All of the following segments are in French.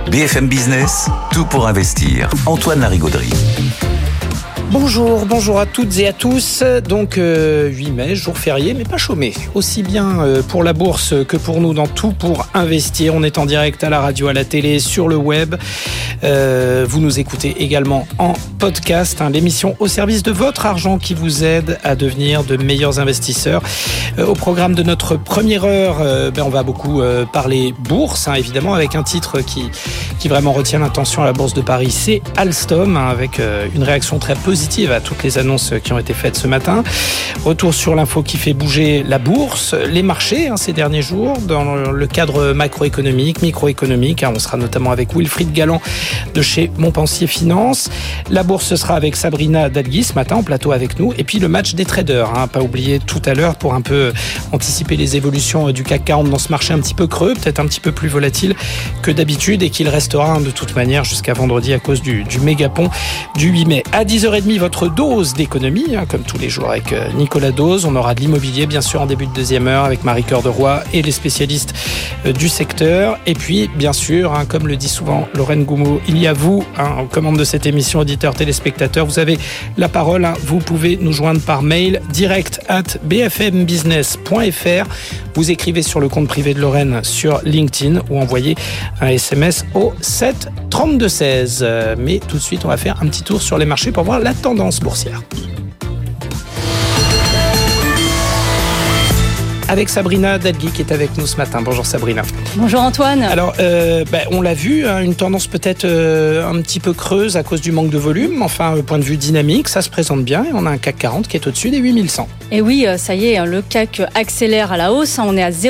BFM Business, tout pour investir. Antoine Larigauderie. Bonjour à toutes et à tous. Donc 8 mai, jour férié, mais pas chômé. Aussi bien pour la bourse que pour nous dans tout pour investir. On est en direct à la radio, à la télé, sur le web. Vous nous écoutez également en podcast. L'émission au service de votre argent qui vous aide à devenir de meilleurs investisseurs. Au programme de notre première heure, on va beaucoup parler bourse, évidemment, avec un titre qui vraiment retient l'attention à la Bourse de Paris. C'est Alstom, avec une réaction très positive à toutes les annonces qui ont été faites ce matin. Retour sur l'info qui fait bouger la bourse, les marchés ces derniers jours, dans le cadre macroéconomique, microéconomique. On sera notamment avec Wilfried Galland de chez Montpensier Finance. La bourse sera avec Sabrina Dalgui ce matin en plateau avec nous. Et puis le match des traders, pas oublié tout à l'heure pour un peu anticiper les évolutions du CAC 40 dans ce marché un petit peu creux, peut-être un petit peu plus volatile que d'habitude et qu'il restera de toute manière jusqu'à vendredi à cause du méga-pont du 8 mai. À 10h30, votre dose d'économie, comme tous les jours avec Nicolas Dose. On aura de l'immobilier, bien sûr, en début de deuxième heure avec Marie Cœur de Roy et les spécialistes du secteur. Et puis, bien sûr, comme le dit souvent Lorraine Goumeau, il y a vous, aux commandes de cette émission, auditeurs, téléspectateurs. Vous avez la parole. Vous pouvez nous joindre par mail direct@bfmbusiness.fr. Vous écrivez sur le compte privé de Lorraine sur LinkedIn ou envoyez un SMS au 7 32 16. Mais tout de suite, on va faire un petit tour sur les marchés pour voir la tendance boursière. Avec Sabrina Dalgui qui est avec nous ce matin. Bonjour Sabrina. Bonjour Antoine. Alors, on l'a vu, une tendance peut-être un petit peu creuse à cause du manque de volume. Enfin, au point de vue dynamique, ça se présente bien. Et on a un CAC 40 qui est au-dessus des 8100. Et oui, ça y est, le CAC accélère à la hausse. On est à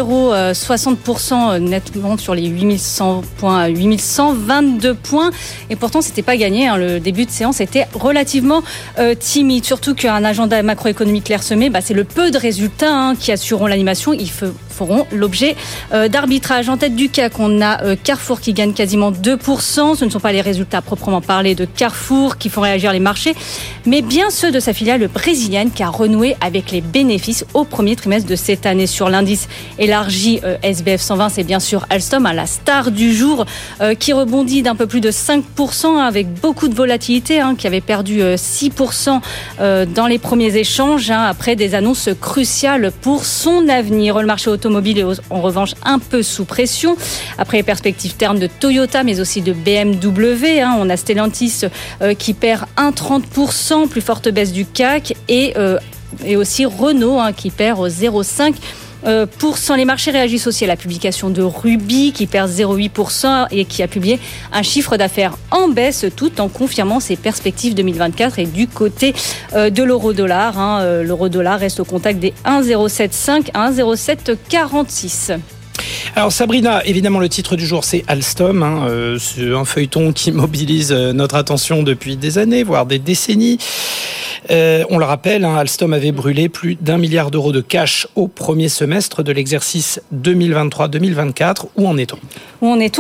0,60% nettement sur les 8100 points, 8122 points. Et pourtant, c'était pas gagné. Le début de séance était relativement timide. Surtout qu'un agenda macroéconomique clairsemé, c'est le peu de résultats qui assureront l'animation. Ils feront l'objet d'arbitrage. En tête du CAC, on a Carrefour qui gagne quasiment 2%. Ce ne sont pas les résultats proprement parlés de Carrefour qui font réagir les marchés, mais bien ceux de sa filiale brésilienne qui a renoué avec les bénéfices au premier trimestre de cette année. Sur l'indice élargi SBF 120, c'est bien sûr Alstom, la star du jour, qui rebondit d'un peu plus de 5% avec beaucoup de volatilité, qui avait perdu 6% dans les premiers échanges après des annonces cruciales pour son avenir. Le marché automobile est en revanche un peu sous pression après les perspectives ternes de Toyota mais aussi de BMW. On a Stellantis qui perd 1,30%, plus forte baisse du CAC et aussi Renault qui perd 0,5%. Les marchés réagissent aussi à la publication de Ruby qui perd 0,8% et qui a publié un chiffre d'affaires en baisse tout en confirmant ses perspectives 2024. Et du côté de l'euro-dollar, l'euro-dollar reste au contact des 1,075 à 1,0746. Alors Sabrina, évidemment le titre du jour c'est Alstom, c'est un feuilleton qui mobilise notre attention depuis des années, voire des décennies. On le rappelle, Alstom avait brûlé plus d'1 milliard d'euros de cash au premier semestre de l'exercice 2023-2024. Où en est-on ?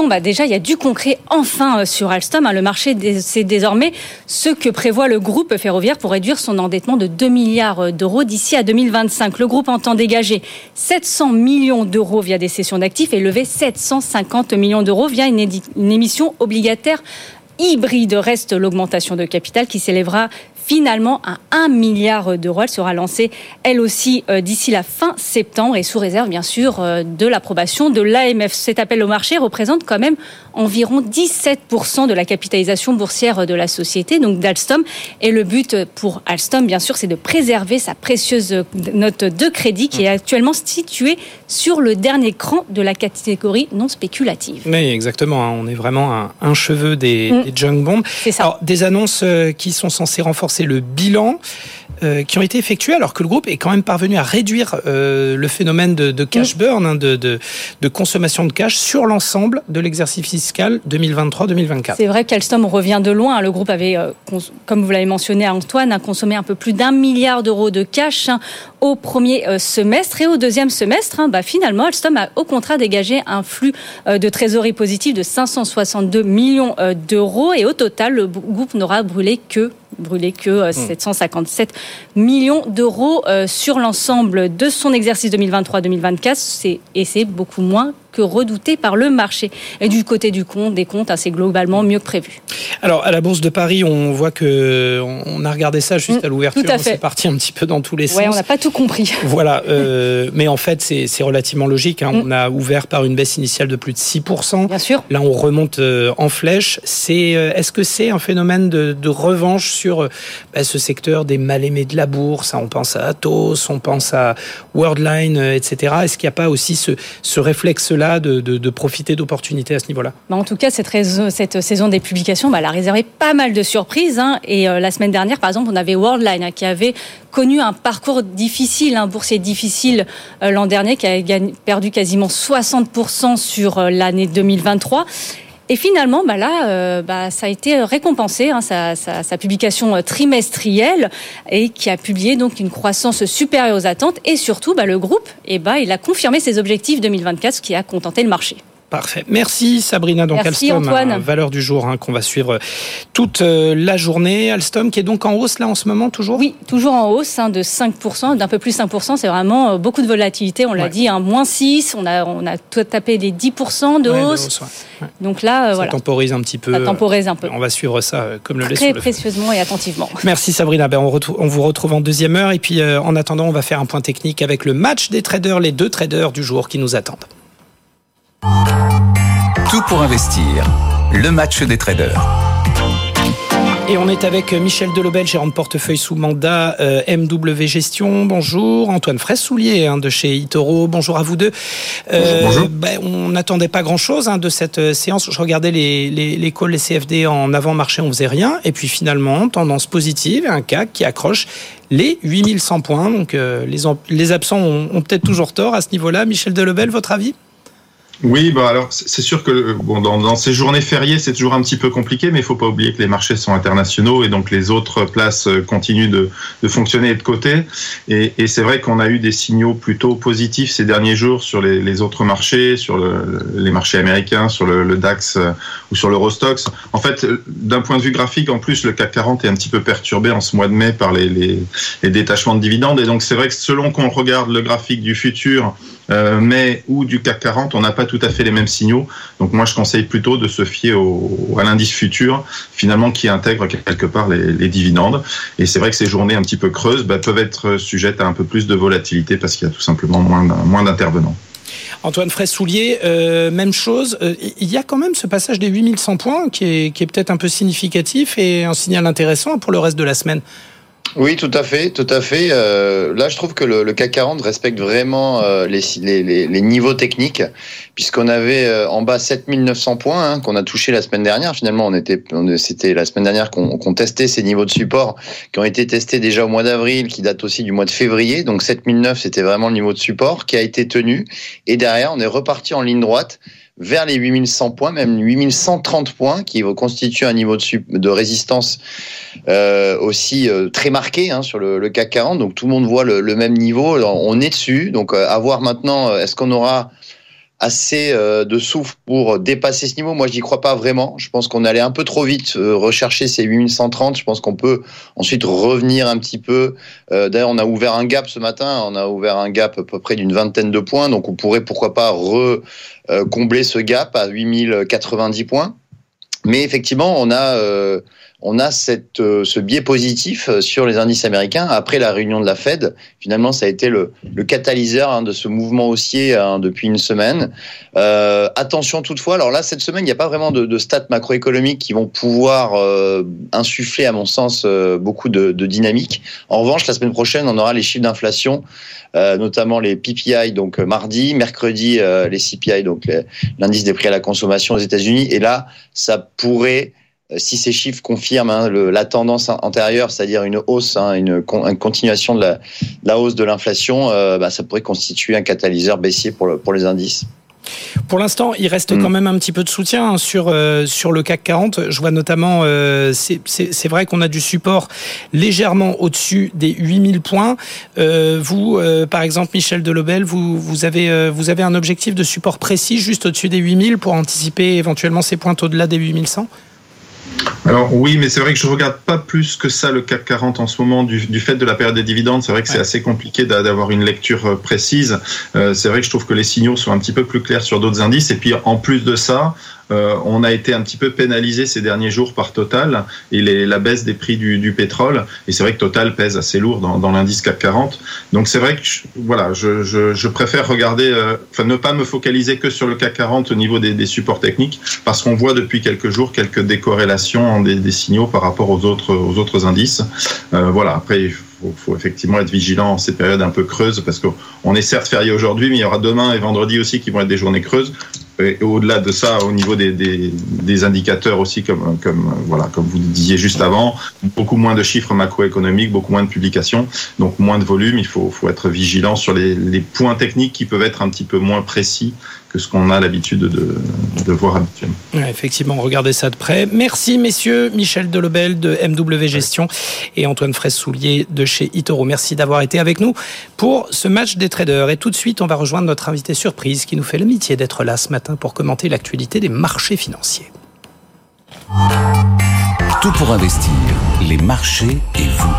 Déjà, il y a du concret enfin sur Alstom. Le marché, c'est désormais ce que prévoit le groupe ferroviaire pour réduire son endettement de 2 milliards d'euros d'ici à 2025. Le groupe entend dégager 700 millions d'euros via des cessions d'actifs et lever 750 millions d'euros via une émission obligataire hybride. Reste l'augmentation de capital qui s'élèvera finalement à 1 milliard d'euros. Elle sera lancée, elle aussi, d'ici la fin septembre et sous réserve, bien sûr, de l'approbation de l'AMF. Cet appel au marché représente quand même environ 17% de la capitalisation boursière de la société, donc d'Alstom. Et le but pour Alstom, bien sûr, c'est de préserver sa précieuse note de crédit qui est actuellement située sur le dernier cran de la catégorie non spéculative. Oui, exactement. On est vraiment à un cheveu des junk bonds. C'est ça. Alors, des annonces qui sont censées renforcer le bilan qui ont été effectués alors que le groupe est quand même parvenu à réduire le phénomène de cash burn, de consommation de cash sur l'ensemble de l'exercice fiscal 2023-2024. C'est vrai qu'Alstom revient de loin. Le groupe avait, comme vous l'avez mentionné Antoine, consommé un peu plus d'1 milliard d'euros de cash au premier semestre. Et au deuxième semestre, finalement, Alstom a au contraire dégagé un flux de trésorerie positif de 562 millions d'euros. Et au total, le groupe n'aura brûlé que 757 millions d'euros sur l'ensemble de son exercice 2023-2024. C'est beaucoup moins que que redouté par le marché. Et du côté des comptes, c'est globalement mieux que prévu. Alors, à la Bourse de Paris, on voit on a regardé ça juste à l'ouverture. Tout à fait. C'est parti un petit peu dans tous les sens. Oui, on n'a pas tout compris. Voilà. Mais en fait, c'est relativement logique. On a ouvert par une baisse initiale de plus de 6%. Bien sûr. Là, on remonte en flèche. Est-ce que c'est un phénomène de revanche sur ce secteur des mal-aimés de la bourse? On pense à Atos, on pense à Worldline, etc. Est-ce qu'il n'y a pas aussi ce réflexe-là de profiter d'opportunités à ce niveau-là? En tout cas, cette saison des publications, elle a réservé pas mal de surprises. Et la semaine dernière, par exemple, on avait Worldline qui avait connu un parcours difficile, boursier difficile l'an dernier, qui a perdu quasiment 60% sur l'année 2023. Et finalement, ça a été récompensé, sa publication trimestrielle, et qui a publié donc une croissance supérieure aux attentes. Et surtout, le groupe, il a confirmé ses objectifs 2024, ce qui a contenté le marché. Parfait. Merci Sabrina. Donc merci, Alstom, Antoine. Valeur du jour qu'on va suivre toute la journée. Alstom qui est donc en hausse là en ce moment toujours? Oui, toujours en hausse de 5%, d'un peu plus de 5%. C'est vraiment beaucoup de volatilité. On l'a dit, moins 6. On a tapé les 10% de hausse. Ouais. Donc là, ça temporise un petit peu. Ça temporise un peu. On va suivre ça comme le lait très sous le feu. précieusement et attentivement. Merci Sabrina. On vous retrouve en deuxième heure. Et puis en attendant, on va faire un point technique avec le match des traders, les 2 traders du jour qui nous attendent. Tout pour investir, le match des traders. Et on est avec Michel Delobel, gérant de portefeuille sous mandat MW Gestion. Bonjour. Antoine Fraisse-Soulier de chez eToro. Bonjour à vous deux. Bonjour. On n'attendait pas grand-chose de cette séance. Je regardais les calls, les CFD en avant-marché, on faisait rien. Et puis finalement, tendance positive, un CAC qui accroche les 8100 points. Donc les absents ont peut-être toujours tort à ce niveau-là. Michel Delobel, votre avis ? Oui, alors c'est sûr que dans ces journées fériées, c'est toujours un petit peu compliqué, mais il faut pas oublier que les marchés sont internationaux et donc les autres places continuent de fonctionner et de côté. Et c'est vrai qu'on a eu des signaux plutôt positifs ces derniers jours sur les autres marchés, sur les marchés américains, sur le DAX ou sur l'Eurostoxx. En fait, d'un point de vue graphique, en plus, le CAC 40 est un petit peu perturbé en ce mois de mai par les détachements de dividendes. Et donc c'est vrai que selon qu'on regarde le graphique du futur mai ou du CAC 40, on n'a pas tout à fait les mêmes signaux. Donc moi, je conseille plutôt de se fier à l'indice futur, finalement, qui intègre quelque part les dividendes. Et c'est vrai que ces journées un petit peu creuses peuvent être sujettes à un peu plus de volatilité parce qu'il y a tout simplement moins d'intervenants. Antoine Fraisse-Soulier, même chose. Il y a quand même ce passage des 8100 points qui est peut-être un peu significatif et un signal intéressant pour le reste de la semaine. Oui, tout à fait. Là, je trouve que le CAC 40 respecte vraiment les niveaux techniques, puisqu'on avait en bas 7900 points qu'on a touché la semaine dernière. Finalement, c'était la semaine dernière qu'on testait ces niveaux de support qui ont été testés déjà au mois d'avril, qui datent aussi du mois de février. Donc 7009, c'était vraiment le niveau de support qui a été tenu. Et derrière, on est reparti en ligne droite vers les 8100 points, même 8130 points, qui constituent un niveau de résistance aussi très marqué sur le CAC 40. Donc tout le monde voit le même niveau. Alors, on est dessus. Donc à voir maintenant, est-ce qu'on aura assez de souffle pour dépasser ce niveau? Moi, je n'y crois pas vraiment. Je pense qu'on allait un peu trop vite rechercher ces 8130. Je pense qu'on peut ensuite revenir un petit peu. D'ailleurs, on a ouvert un gap ce matin. On a ouvert un gap à peu près d'une vingtaine de points. Donc, on pourrait, pourquoi pas, combler ce gap à 8090 points. Mais effectivement, on a ce biais positif sur les indices américains. Après la réunion de la Fed, finalement, ça a été le catalyseur de ce mouvement haussier depuis une semaine. Attention toutefois, alors là, cette semaine, il n'y a pas vraiment de stats macroéconomiques qui vont pouvoir insuffler, à mon sens, beaucoup de dynamique. En revanche, la semaine prochaine, on aura les chiffres d'inflation, notamment les PPI, donc mardi, mercredi, les CPI, donc l'indice des prix à la consommation aux États-Unis. Et là, ça pourrait, si ces chiffres confirment la tendance antérieure, c'est-à-dire une hausse, une continuation de la hausse de l'inflation, ça pourrait constituer un catalyseur baissier pour les indices. Pour l'instant, il reste quand même un petit peu de soutien sur le CAC 40. Je vois notamment, c'est vrai qu'on a du support légèrement au-dessus des 8000 points. Vous, par exemple, Michel Delobel, vous avez un objectif de support précis juste au-dessus des 8000 pour anticiper éventuellement ces pointes au-delà des 8100 ? Alors oui, mais c'est vrai que je regarde pas plus que ça le CAC 40 en ce moment du fait de la période des dividendes. C'est vrai que c'est assez compliqué d'avoir une lecture précise. C'est vrai que je trouve que les signaux sont un petit peu plus clairs sur d'autres indices. Et puis en plus de ça, on a été un petit peu pénalisé ces derniers jours par Total et la baisse des prix du pétrole. Et c'est vrai que Total pèse assez lourd dans l'indice CAC 40. Donc c'est vrai que je préfère regarder, ne pas me focaliser que sur le CAC 40 au niveau des supports techniques, parce qu'on voit depuis quelques jours quelques décorrélations des signaux par rapport aux autres indices. Après, il faut effectivement être vigilant en ces périodes un peu creuses, parce qu'on est certes férié aujourd'hui, mais il y aura demain et vendredi aussi qui vont être des journées creuses. Et au-delà de ça, au niveau des indicateurs aussi, comme vous le disiez juste avant, beaucoup moins de chiffres macroéconomiques, beaucoup moins de publications, donc moins de volume. Il faut être vigilant sur les points techniques qui peuvent être un petit peu moins précis que ce qu'on a l'habitude de voir habituellement. Ouais, effectivement, regardez ça de près. Merci messieurs, Michel Delobel de MW Gestion et Antoine Fraisse-Soulier de chez eToro. Merci d'avoir été avec nous pour ce match des traders. Et tout de suite, on va rejoindre notre invité surprise qui nous fait l'amitié d'être là ce matin pour commenter l'actualité des marchés financiers. Tout pour investir, les marchés et vous.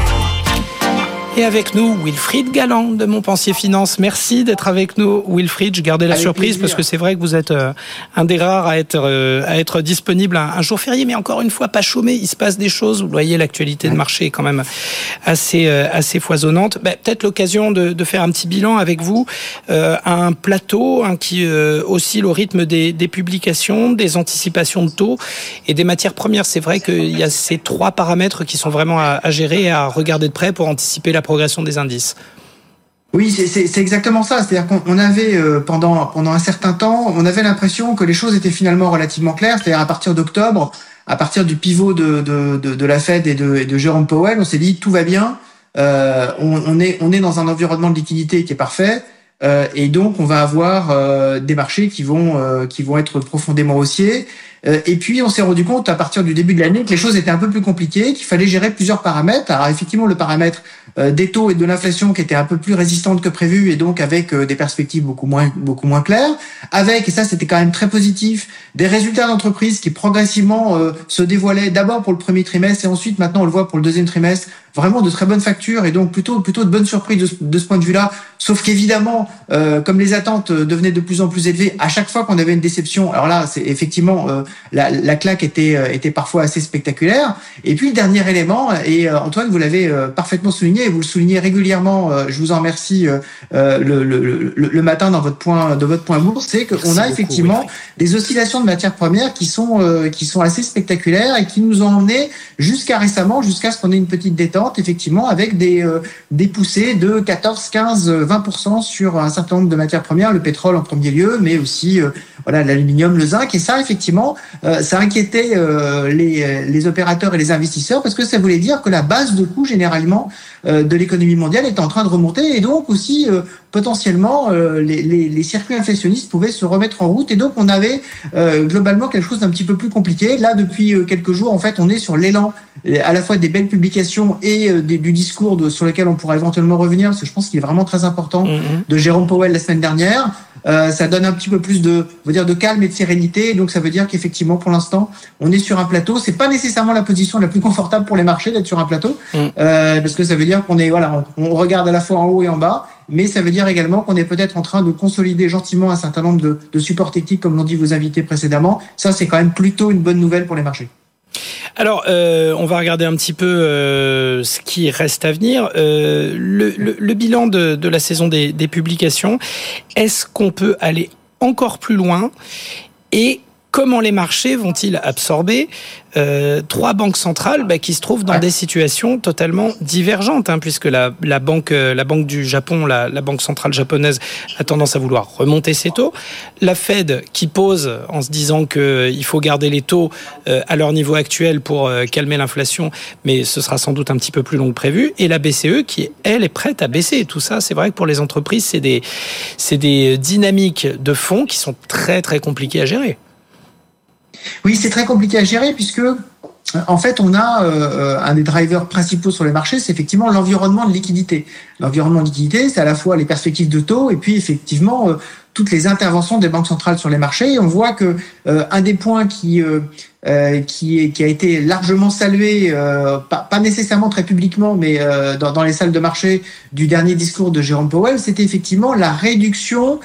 Et avec nous, Wilfried Galland de Montpensier Finance. Merci d'être avec nous, Wilfried. Je gardais la surprise parce que c'est vrai que vous êtes un des rares à être disponible un jour férié, mais encore une fois, pas chômé. Il se passe des choses. Vous voyez, l'actualité de marché est quand même assez foisonnante. Peut-être l'occasion de faire un petit bilan avec vous. Un plateau qui oscille au rythme des publications, des anticipations de taux et des matières premières. C'est vrai qu'il y a ces trois paramètres qui sont vraiment à gérer et à regarder de près pour anticiper la progression des indices. Oui, c'est exactement ça. C'est-à-dire qu'on avait, pendant un certain temps, on avait l'impression que les choses étaient finalement relativement claires. C'est-à-dire à partir d'octobre, à partir du pivot de la Fed et de Jérôme Powell, on s'est dit tout va bien. On est dans un environnement de liquidité qui est parfait. Et donc, on va avoir des marchés qui vont être profondément haussiers. Et puis, on s'est rendu compte à partir du début de l'année que les choses étaient un peu plus compliquées, qu'il fallait gérer plusieurs paramètres. Alors, effectivement, le paramètre des taux et de l'inflation qui était un peu plus résistante que prévu et donc avec des perspectives beaucoup moins claires. Avec, et ça c'était quand même très positif, des résultats d'entreprise qui progressivement se dévoilaient d'abord pour le premier trimestre et ensuite maintenant on le voit pour le deuxième trimestre. Vraiment de très bonnes factures et donc plutôt de bonnes surprises de ce point de vue-là. Sauf qu'évidemment, comme les attentes devenaient de plus en plus élevées, à chaque fois qu'on avait une déception, alors là, c'est effectivement la claque était parfois assez spectaculaire. Et puis le dernier élément, et Antoine, vous l'avez parfaitement souligné, et vous le soulignez régulièrement, je vous en remercie le matin dans votre point bourse, c'est qu'on a effectivement des oscillations de matières premières qui sont assez spectaculaires et qui nous ont emmenés jusqu'à ce qu'on ait une petite détente, effectivement, avec des poussées de 14, 15, 20% sur un certain nombre de matières premières, le pétrole en premier lieu, mais aussi l'aluminium, le zinc. Et ça, effectivement, ça inquiétait les opérateurs et les investisseurs parce que ça voulait dire que la base de coût, généralement, de l'économie mondiale était en train de remonter et donc aussi potentiellement les circuits inflationnistes pouvaient se remettre en route et donc on avait globalement quelque chose d'un petit peu plus compliqué. Là, depuis quelques jours, en fait, on est sur l'élan à la fois des belles publications et du discours sur lequel on pourra éventuellement revenir parce que je pense qu'il est vraiment très important de Jérôme Powell la semaine dernière. Ça donne un petit peu plus de calme et de sérénité. Donc ça veut dire qu'effectivement, pour l'instant, on est sur un plateau. C'est pas nécessairement la position la plus confortable pour les marchés d'être sur un plateau, parce que ça veut dire qu'on est on regarde à la fois en haut et en bas. Mais ça veut dire également qu'on est peut-être en train de consolider gentiment un certain nombre de supports techniques, comme l'ont dit vos invités précédemment. Ça, c'est quand même plutôt une bonne nouvelle pour les marchés. Alors, on va regarder un petit peu ce qui reste à venir. Le bilan de la saison des publications, est-ce qu'on peut aller encore plus loin et comment les marchés vont-ils absorber trois banques centrales qui se trouvent dans des situations totalement divergentes, puisque la banque du Japon, la banque centrale japonaise, a tendance à vouloir remonter ses taux. La Fed qui pose en se disant qu'il faut garder les taux à leur niveau actuel pour calmer l'inflation, mais ce sera sans doute un petit peu plus long que prévu. Et la BCE qui, elle, est prête à baisser. Et tout ça, c'est vrai que pour les entreprises, c'est des dynamiques de fonds qui sont très, très compliquées à gérer. Oui, c'est très compliqué à gérer puisque en fait, on a un des drivers principaux sur les marchés, c'est effectivement l'environnement de liquidité. L'environnement de liquidité, c'est à la fois les perspectives de taux et puis effectivement toutes les interventions des banques centrales sur les marchés. Et on voit que un des points qui a été largement salué, pas nécessairement très publiquement, mais dans les salles de marché du dernier discours de Jérôme Powell, c'était effectivement la réduction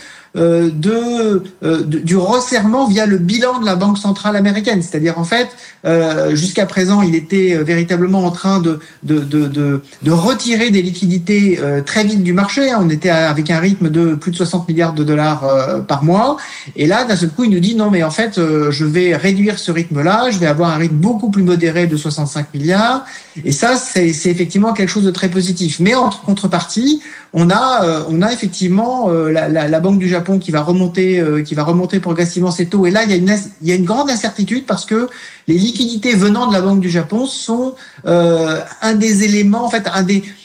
du resserrement via le bilan de la Banque centrale américaine. C'est-à-dire, en fait, jusqu'à présent, il était véritablement en train de retirer des liquidités très vite du marché. On était avec un rythme de plus de 60 milliards de dollars par mois. Et là, d'un seul coup, il nous dit non, mais en fait, je vais réduire ce rythme-là. Je vais avoir un rythme beaucoup plus modéré de 65 milliards. Et ça, c'est effectivement quelque chose de très positif. Mais en contrepartie, on a effectivement la Banque du Japon qui va remonter progressivement ses taux. Et là, il y a une grande incertitude parce que les liquidités venant de la Banque du Japon sont un des éléments, en fait, un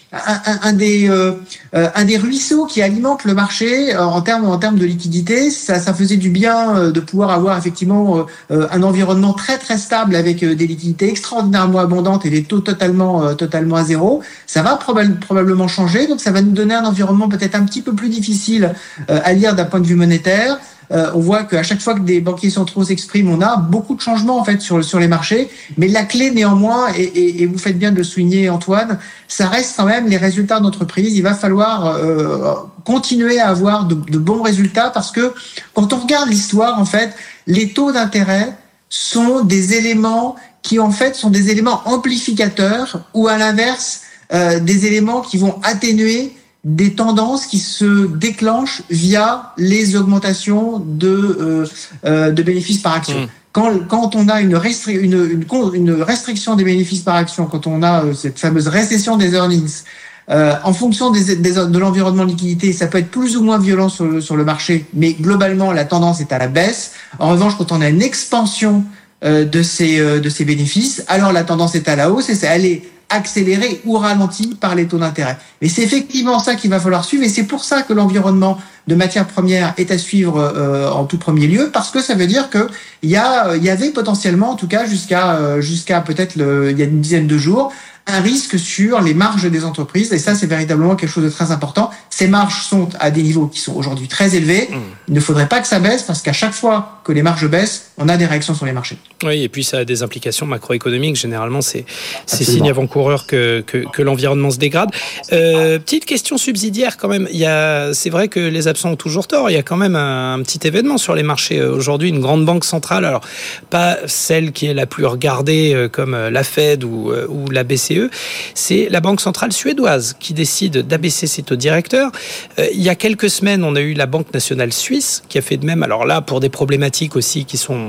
des ruisseaux qui alimente le marché en termes de liquidité. Ça faisait du bien de pouvoir avoir effectivement un environnement très très stable avec des liquidités extraordinairement abondantes et des taux totalement à zéro. Ça va probablement changer, donc ça va nous donner un environnement peut-être un petit peu plus difficile à lire d'un point de vue monétaire. On voit qu'à chaque fois que des banquiers centraux s'expriment, on a beaucoup de changements en fait sur les marchés. Mais la clé néanmoins, et vous faites bien de le souligner Antoine, ça reste quand même les résultats d'entreprise. Il va falloir continuer à avoir de bons résultats parce que quand on regarde l'histoire, en fait, les taux d'intérêt sont des éléments qui en fait sont des éléments amplificateurs ou à l'inverse des éléments qui vont atténuer des tendances qui se déclenchent via les augmentations de bénéfices par action. Quand on a une restriction des bénéfices par action, quand on a cette fameuse récession des earnings, en fonction de l'environnement de liquidité, ça peut être plus ou moins violent sur le marché, mais globalement la tendance est à la baisse. En revanche, quand on a une expansion de ces bénéfices, alors la tendance est à la hausse et elle est accéléré ou ralenti par les taux d'intérêt. Mais c'est effectivement ça qu'il va falloir suivre et c'est pour ça que l'environnement de matières premières est à suivre en tout premier lieu parce que ça veut dire que il y avait potentiellement, en tout cas jusqu'à peut-être il y a une dizaine de jours, un risque sur les marges des entreprises et ça c'est véritablement quelque chose de très important. Ces marges sont à des niveaux qui sont aujourd'hui très élevés. Il ne faudrait pas que ça baisse parce qu'à chaque fois que les marges baissent, on a des réactions sur les marchés. Oui, et puis ça a des implications macroéconomiques. Généralement, c'est signe avant-coureur que l'environnement se dégrade. Petite question subsidiaire quand même. C'est vrai que les absents ont toujours tort. Il y a quand même un petit événement sur les marchés aujourd'hui. Une grande banque centrale, alors pas celle qui est la plus regardée comme la Fed ou la BCE, c'est la banque centrale suédoise qui décide d'abaisser ses taux directeurs. Il y a quelques semaines, on a eu la Banque nationale suisse qui a fait de même. Alors là, pour des problématiques aussi qui sont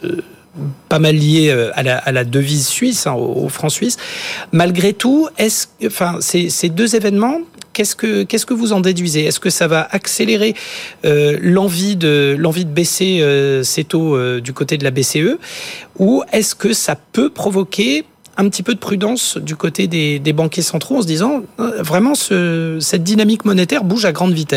pas mal liées à la devise suisse, au franc suisse. Malgré tout, ces deux événements, qu'est-ce que vous en déduisez ? Est-ce que ça va accélérer l'envie de baisser ces taux du côté de la BCE, ou est-ce que ça peut provoquer un petit peu de prudence du côté des banquiers centraux en se disant vraiment cette dynamique monétaire bouge à grande vitesse ?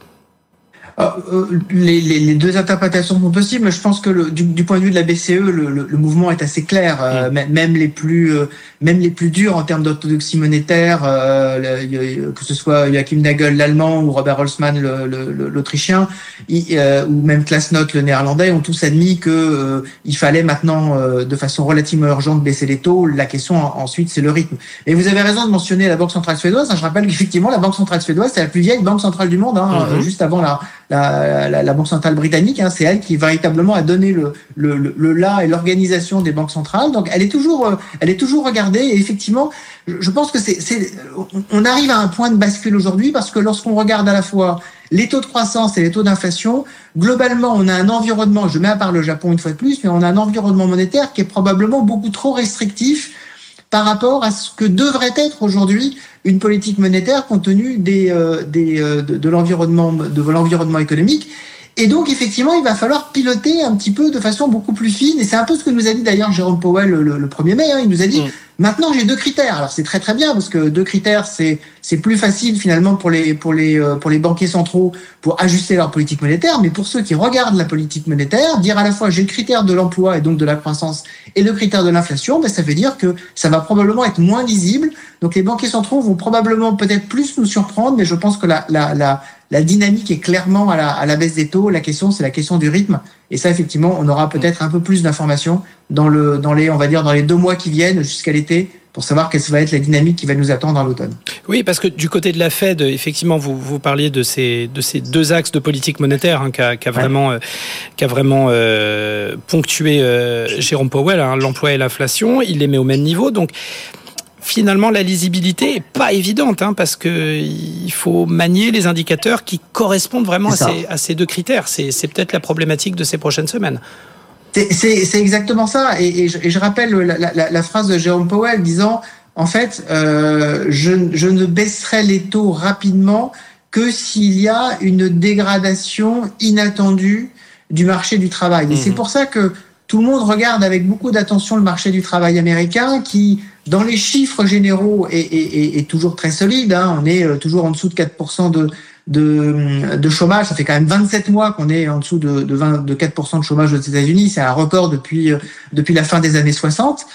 Les deux interprétations sont possibles, mais je pense que du point de vue de la BCE, le mouvement est assez clair. Même les plus durs en termes d'orthodoxie monétaire, que ce soit Joachim Nagel, l'allemand, ou Robert Holzmann, l'autrichien, ou même Klaas Knot, le néerlandais, ont tous admis que il fallait maintenant, de façon relativement urgente, baisser les taux. La question ensuite, c'est le rythme. Et vous avez raison de mentionner la Banque centrale suédoise. Je rappelle qu'effectivement, la Banque centrale suédoise, c'est la plus vieille banque centrale du monde, juste avant la Banque centrale britannique. C'est elle qui véritablement a donné le là et l'organisation des banques centrales. Donc elle est toujours regardée. Et effectivement, je pense que on arrive à un point de bascule aujourd'hui parce que lorsqu'on regarde à la fois les taux de croissance et les taux d'inflation, globalement, on a un environnement, je mets à part le Japon une fois de plus, mais on a un environnement monétaire qui est probablement beaucoup trop restrictif par rapport à ce que devrait être aujourd'hui une politique monétaire compte tenu de l'environnement économique. Et donc, effectivement, il va falloir piloter un petit peu de façon beaucoup plus fine. Et c'est un peu ce que nous a dit d'ailleurs Jérôme Powell le 1er mai. Il nous a dit, Maintenant, j'ai 2 critères. Alors, c'est très très bien parce que 2 critères, c'est plus facile finalement pour les banquiers centraux pour ajuster leur politique monétaire. Mais pour ceux qui regardent la politique monétaire, dire à la fois j'ai le critère de l'emploi et donc de la croissance et le critère de l'inflation, ça veut dire que ça va probablement être moins lisible. Donc, les banquiers centraux vont probablement peut-être plus nous surprendre, mais je pense que la dynamique est clairement à la baisse des taux. La question, c'est la question du rythme. Et ça, effectivement, on aura peut-être un peu plus d'informations dans les 2 mois qui viennent jusqu'à l'été pour savoir quelle va être la dynamique qui va nous attendre à l'automne. Oui, parce que du côté de la Fed, effectivement, vous parliez de ces 2 axes de politique monétaire qu'a vraiment ponctué Jérôme Powell, l'emploi et l'inflation. Il les met au même niveau, donc. Finalement, la lisibilité est pas évidente, parce que il faut manier les indicateurs qui correspondent vraiment à ces 2 critères. C'est peut-être la problématique de ces prochaines semaines. C'est exactement ça. Et je rappelle la phrase de Jérôme Powell disant, en fait, je ne baisserai les taux rapidement que s'il y a une dégradation inattendue du marché du travail. Et c'est pour ça que tout le monde regarde avec beaucoup d'attention le marché du travail américain qui, dans les chiffres généraux, est toujours très solide. On est toujours en dessous de 4% de chômage. Ça fait quand même 27 mois qu'on est en dessous de 4% de chômage aux États-Unis. C'est un record depuis la fin des années 60.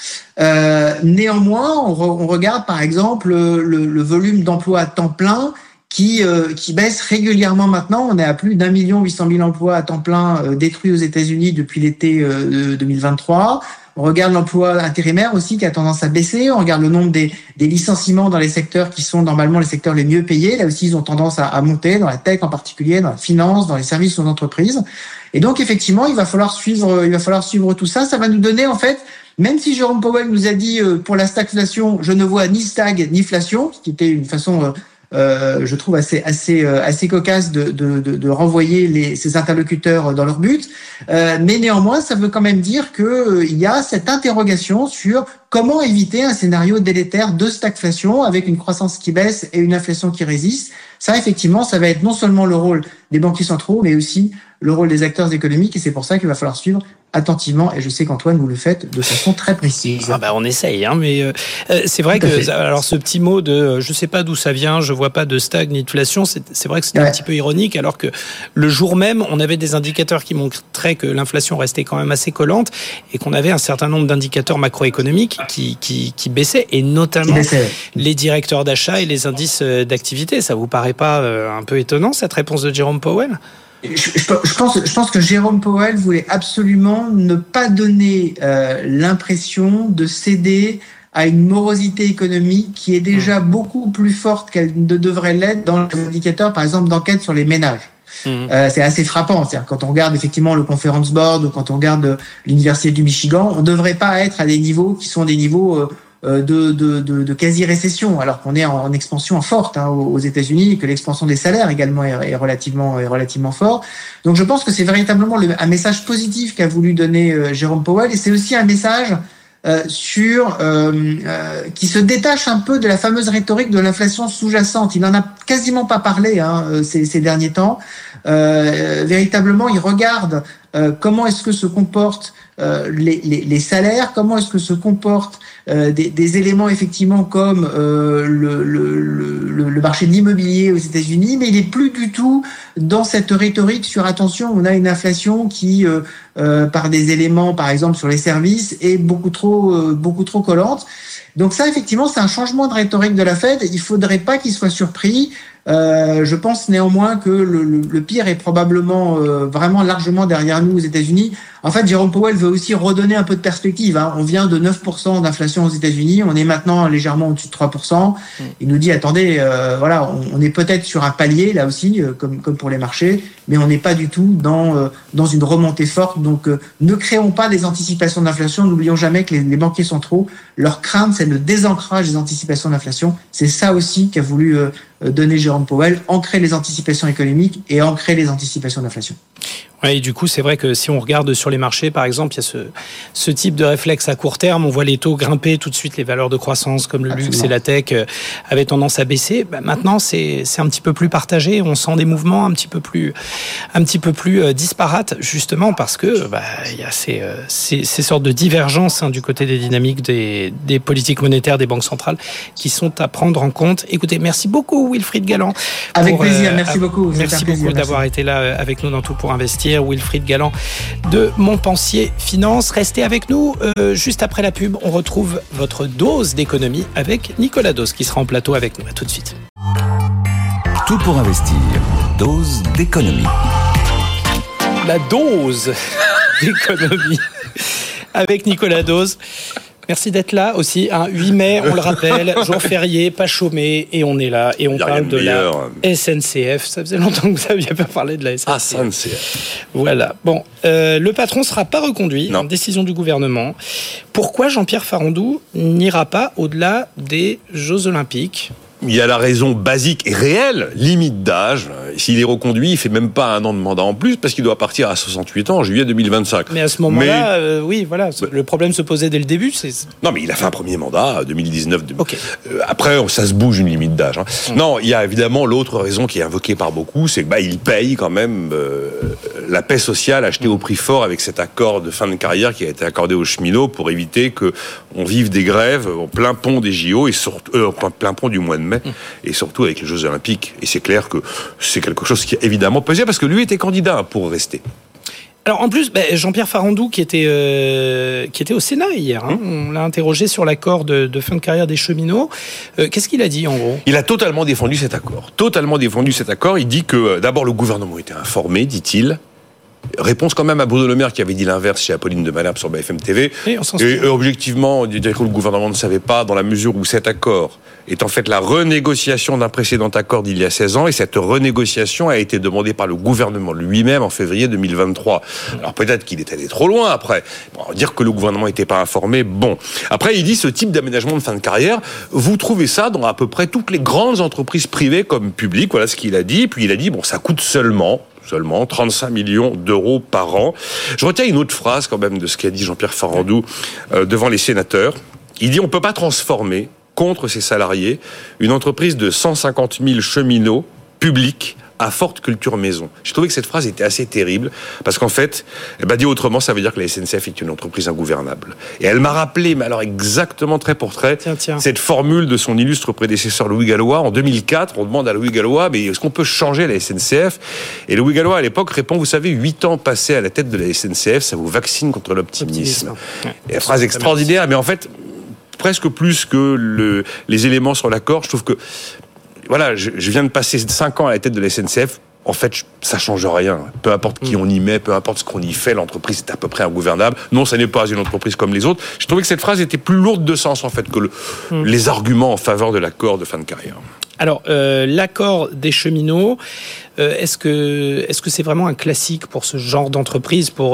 Néanmoins, on regarde par exemple le volume d'emplois à temps plein qui baisse régulièrement maintenant. On est à plus d'1 800 000 emplois à temps plein détruits aux États-Unis depuis l'été 2023. On regarde l'emploi intérimaire aussi qui a tendance à baisser. On regarde le nombre des licenciements dans les secteurs qui sont normalement les secteurs les mieux payés. Là aussi, ils ont tendance à monter, dans la tech en particulier, dans la finance, dans les services aux entreprises. Et donc, effectivement, il va falloir suivre tout ça. Ça va nous donner, en fait, même si Jérôme Powell nous a dit pour la stagflation, je ne vois ni stag ni inflation, ce qui était une façon je trouve assez cocasse de renvoyer ses interlocuteurs dans leur but, mais néanmoins ça veut quand même dire que il y a cette interrogation sur comment éviter un scénario délétère de stagflation avec une croissance qui baisse et une inflation qui résiste. Ça, effectivement, ça va être non seulement le rôle des banquiers centraux, mais aussi le rôle des acteurs économiques, et c'est pour ça qu'il va falloir suivre attentivement, et je sais qu'Antoine, vous le faites de façon très précise. On essaye, mais c'est vrai que alors ce petit mot de je sais pas d'où ça vient, je vois pas de stag ni d'inflation, c'est vrai que c'était un petit peu ironique, alors que le jour même, on avait des indicateurs qui montraient que l'inflation restait quand même assez collante et qu'on avait un certain nombre d'indicateurs macroéconomiques qui baissaient, et notamment les directeurs d'achat et les indices d'activité. Ça vous paraît pas un peu étonnant, cette réponse de Jérôme Powell ? Je pense que Jérôme Powell voulait absolument ne pas donner l'impression de céder à une morosité économique qui est déjà beaucoup plus forte qu'elle ne devrait l'être dans les indicateurs, par exemple, d'enquête sur les ménages. C'est assez frappant. C'est-à-dire, quand on regarde effectivement le Conference Board ou quand on regarde l'Université du Michigan, on ne devrait pas être à des niveaux qui sont des niveaux de quasi-récession, alors qu'on est en expansion forte aux États-Unis, et que l'expansion des salaires également est relativement fort. Donc je pense que c'est véritablement un message positif qu'a voulu donner Jérôme Powell, et c'est aussi un message qui se détache un peu de la fameuse rhétorique de l'inflation sous-jacente. Il n'en a quasiment pas parlé ces derniers temps. Véritablement, il regarde comment est-ce que se comportent les salaires, comment est-ce que se comportent des éléments effectivement comme le marché de l'immobilier aux États-Unis, mais il est plus du tout dans cette rhétorique sur attention, on a une inflation qui par des éléments par exemple sur les services est beaucoup trop collante. Donc ça, effectivement, c'est un changement de rhétorique de la Fed. Il faudrait pas qu'il soit surpris. Je pense néanmoins que le pire est probablement vraiment largement derrière nous aux États-Unis. En fait, Jérôme Powell veut aussi redonner un peu de perspective. On vient de 9% d'inflation aux États-Unis, on est maintenant légèrement au-dessus de 3%. Il nous dit, attendez, on est peut-être sur un palier là aussi, comme pour les marchés, mais on n'est pas du tout dans une remontée forte. Donc, ne créons pas des anticipations d'inflation. N'oublions jamais que les banquiers centraux, leur crainte, c'est le désancrage des anticipations d'inflation. C'est ça aussi qu'a voulu donner Jérôme Powell, ancrer les anticipations économiques et ancrer les anticipations d'inflation. Ouais, et du coup, c'est vrai que si on regarde sur les marchés, par exemple, il y a ce type de réflexe à court terme. On voit les taux grimper tout de suite, les valeurs de croissance comme le luxe et la tech avaient tendance à baisser. Maintenant, c'est un petit peu plus partagé. On sent des mouvements un petit peu plus disparates, justement parce que il y a ces sortes de divergences du côté des dynamiques des politiques monétaires des banques centrales qui sont à prendre en compte. Écoutez, merci beaucoup Wilfried Galland. Avec plaisir, merci beaucoup. Merci beaucoup d'avoir été là avec nous dans Tout pour Investir. Wilfried Galland de Montpensier Finance. Restez avec nous. Juste après la pub, on retrouve votre dose d'économie avec Nicolas Dose qui sera en plateau avec nous. À tout de suite. Tout pour investir. Dose d'économie. La dose d'économie avec Nicolas Dose. Merci d'être là aussi. 8 mai, on le rappelle, jour férié, pas chômé, et on est là. Et on parle de la SNCF. Ça faisait longtemps que vous n'aviez pas parlé de la SNCF. Voilà. Bon, le patron ne sera pas reconduit. Non. Décision du gouvernement. Pourquoi Jean-Pierre Farandou n'ira pas au-delà des Jeux Olympiques ? Il y a la raison basique et réelle, limite d'âge. S'il est reconduit, il fait même pas un an de mandat en plus parce qu'il doit partir à 68 ans en juillet 2025. Mais à ce moment-là, oui, voilà, le problème se posait dès le début. Non, mais il a fait un premier mandat, 2019. Okay. Après, ça se bouge une limite d'âge. Non, il y a évidemment l'autre raison qui est invoquée par beaucoup, c'est que il paye quand même la paix sociale achetée au prix fort avec cet accord de fin de carrière qui a été accordé aux cheminots pour éviter que on vive des grèves au plein pont des JO et surtout plein pont du mois de mai. Et surtout avec les Jeux Olympiques. Et c'est clair que c'est quelque chose qui a évidemment pesé parce que lui était candidat pour rester. Alors en plus, Jean-Pierre Farandou qui était au Sénat hier, on l'a interrogé sur l'accord de fin de carrière des cheminots. Qu'est-ce qu'il a dit en gros ? Il a totalement défendu cet accord. Il dit que d'abord le gouvernement était informé, dit-il. Réponse quand même à Bruno Le Maire qui avait dit l'inverse chez Apolline de Malherbe sur BFM TV. Et objectivement, on dirait que le gouvernement ne savait pas dans la mesure où cet accord est en fait la renégociation d'un précédent accord d'il y a 16 ans et cette renégociation a été demandée par le gouvernement lui-même en février 2023. Alors peut-être qu'il est allé trop loin après. Dire que le gouvernement n'était pas informé, bon. Après, il dit ce type d'aménagement de fin de carrière, vous trouvez ça dans à peu près toutes les grandes entreprises privées comme publiques, voilà ce qu'il a dit. Puis il a dit, ça coûte seulement 35 millions d'euros par an. Je retiens une autre phrase quand même de ce qu'a dit Jean-Pierre Farandou devant les sénateurs. Il dit on ne peut pas transformer contre ses salariés une entreprise de 150 000 cheminots publics à forte culture maison. J'ai trouvé que cette phrase était assez terrible parce qu'en fait, dit autrement, ça veut dire que la SNCF est une entreprise ingouvernable. Et elle m'a rappelé, mais alors exactement trait pour trait, cette formule de son illustre prédécesseur Louis Gallois. En 2004, on demande à Louis Gallois, mais est-ce qu'on peut changer la SNCF ? Et Louis Gallois, à l'époque, répond, vous savez, 8 ans passés à la tête de la SNCF, ça vous vaccine contre l'optimisme. Et la phrase extraordinaire, mais en fait, presque plus que les éléments sur l'accord, je trouve que voilà, je viens de passer 5 ans à la tête de la SNCF. En fait, ça change rien. Peu importe qui on y met, peu importe ce qu'on y fait, l'entreprise est à peu près ingouvernable. Non, ça n'est pas une entreprise comme les autres. Je trouvais que cette phrase était plus lourde de sens, en fait, que les arguments en faveur de l'accord de fin de carrière. Alors, l'accord des cheminots, est-ce que c'est vraiment un classique pour ce genre d'entreprise, pour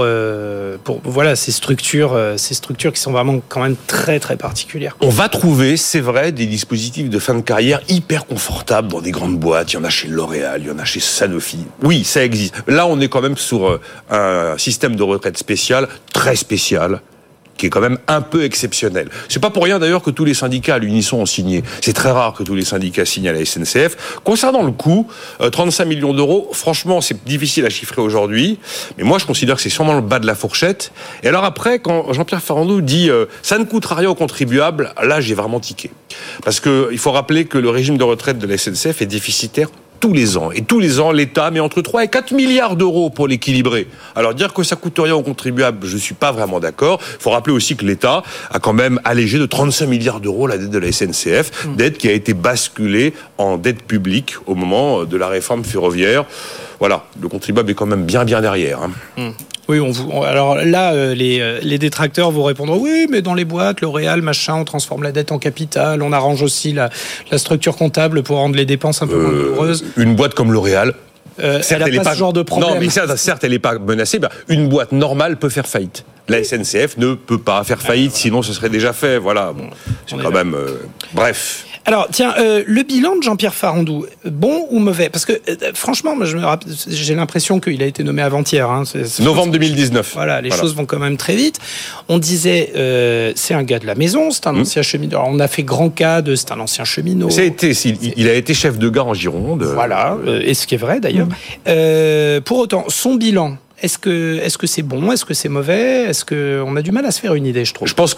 voilà ces structures qui sont vraiment quand même très très particulières. On va trouver, c'est vrai, des dispositifs de fin de carrière hyper confortables dans des grandes boîtes. Il y en a chez L'Oréal, il y en a chez Sanofi. Oui, ça existe. Là, on est quand même sur un système de retraite spécial, très spécial, qui est quand même un peu exceptionnel. C'est pas pour rien d'ailleurs que tous les syndicats à l'unisson ont signé. C'est très rare que tous les syndicats signent à la SNCF. Concernant le coût, 35 millions d'euros, franchement, c'est difficile à chiffrer aujourd'hui, mais moi je considère que c'est sûrement le bas de la fourchette. Et alors après, quand Jean-Pierre Farandou dit ça ne coûtera rien aux contribuables, là j'ai vraiment tiqué. Parce que il faut rappeler que le régime de retraite de la SNCF est déficitaire tous les ans. Et tous les ans, l'État met entre 3 et 4 milliards d'euros pour l'équilibrer. Alors dire que ça coûte rien aux contribuables, je suis pas vraiment d'accord. Il faut rappeler aussi que l'État a quand même allégé de 35 milliards d'euros la dette de la SNCF, dette qui a été basculée en dette publique au moment de la réforme ferroviaire. Voilà, le contribuable est quand même bien derrière. Oui, alors là, les détracteurs vous répondront oui, mais dans les boîtes, L'Oréal, machin, on transforme la dette en capital, on arrange aussi la structure comptable pour rendre les dépenses un peu moins douloureuses. Une boîte comme L'Oréal, elle n'a pas ce genre de problème. Non, mais certes, elle n'est pas menacée. Une boîte normale peut faire faillite. La SNCF ne peut pas faire faillite, sinon ce serait déjà fait. Voilà, bon, c'est quand même... bref... Alors, tiens, le bilan de Jean-Pierre Farandou, bon ou mauvais? Parce que, franchement, moi, j'ai l'impression qu'il a été nommé avant-hier. Hein. Novembre 2019. Voilà, les choses vont quand même très vite. On disait, c'est un gars de la maison, c'est un ancien cheminot. Alors, on a fait grand cas de c'est un ancien cheminot. Il a été chef de gare en Gironde. Voilà, et ce qui est vrai d'ailleurs. Pour autant, son bilan... Est-ce que c'est bon? Est-ce que c'est mauvais? Est-ce qu'on a du mal à se faire une idée, je trouve? Je pense que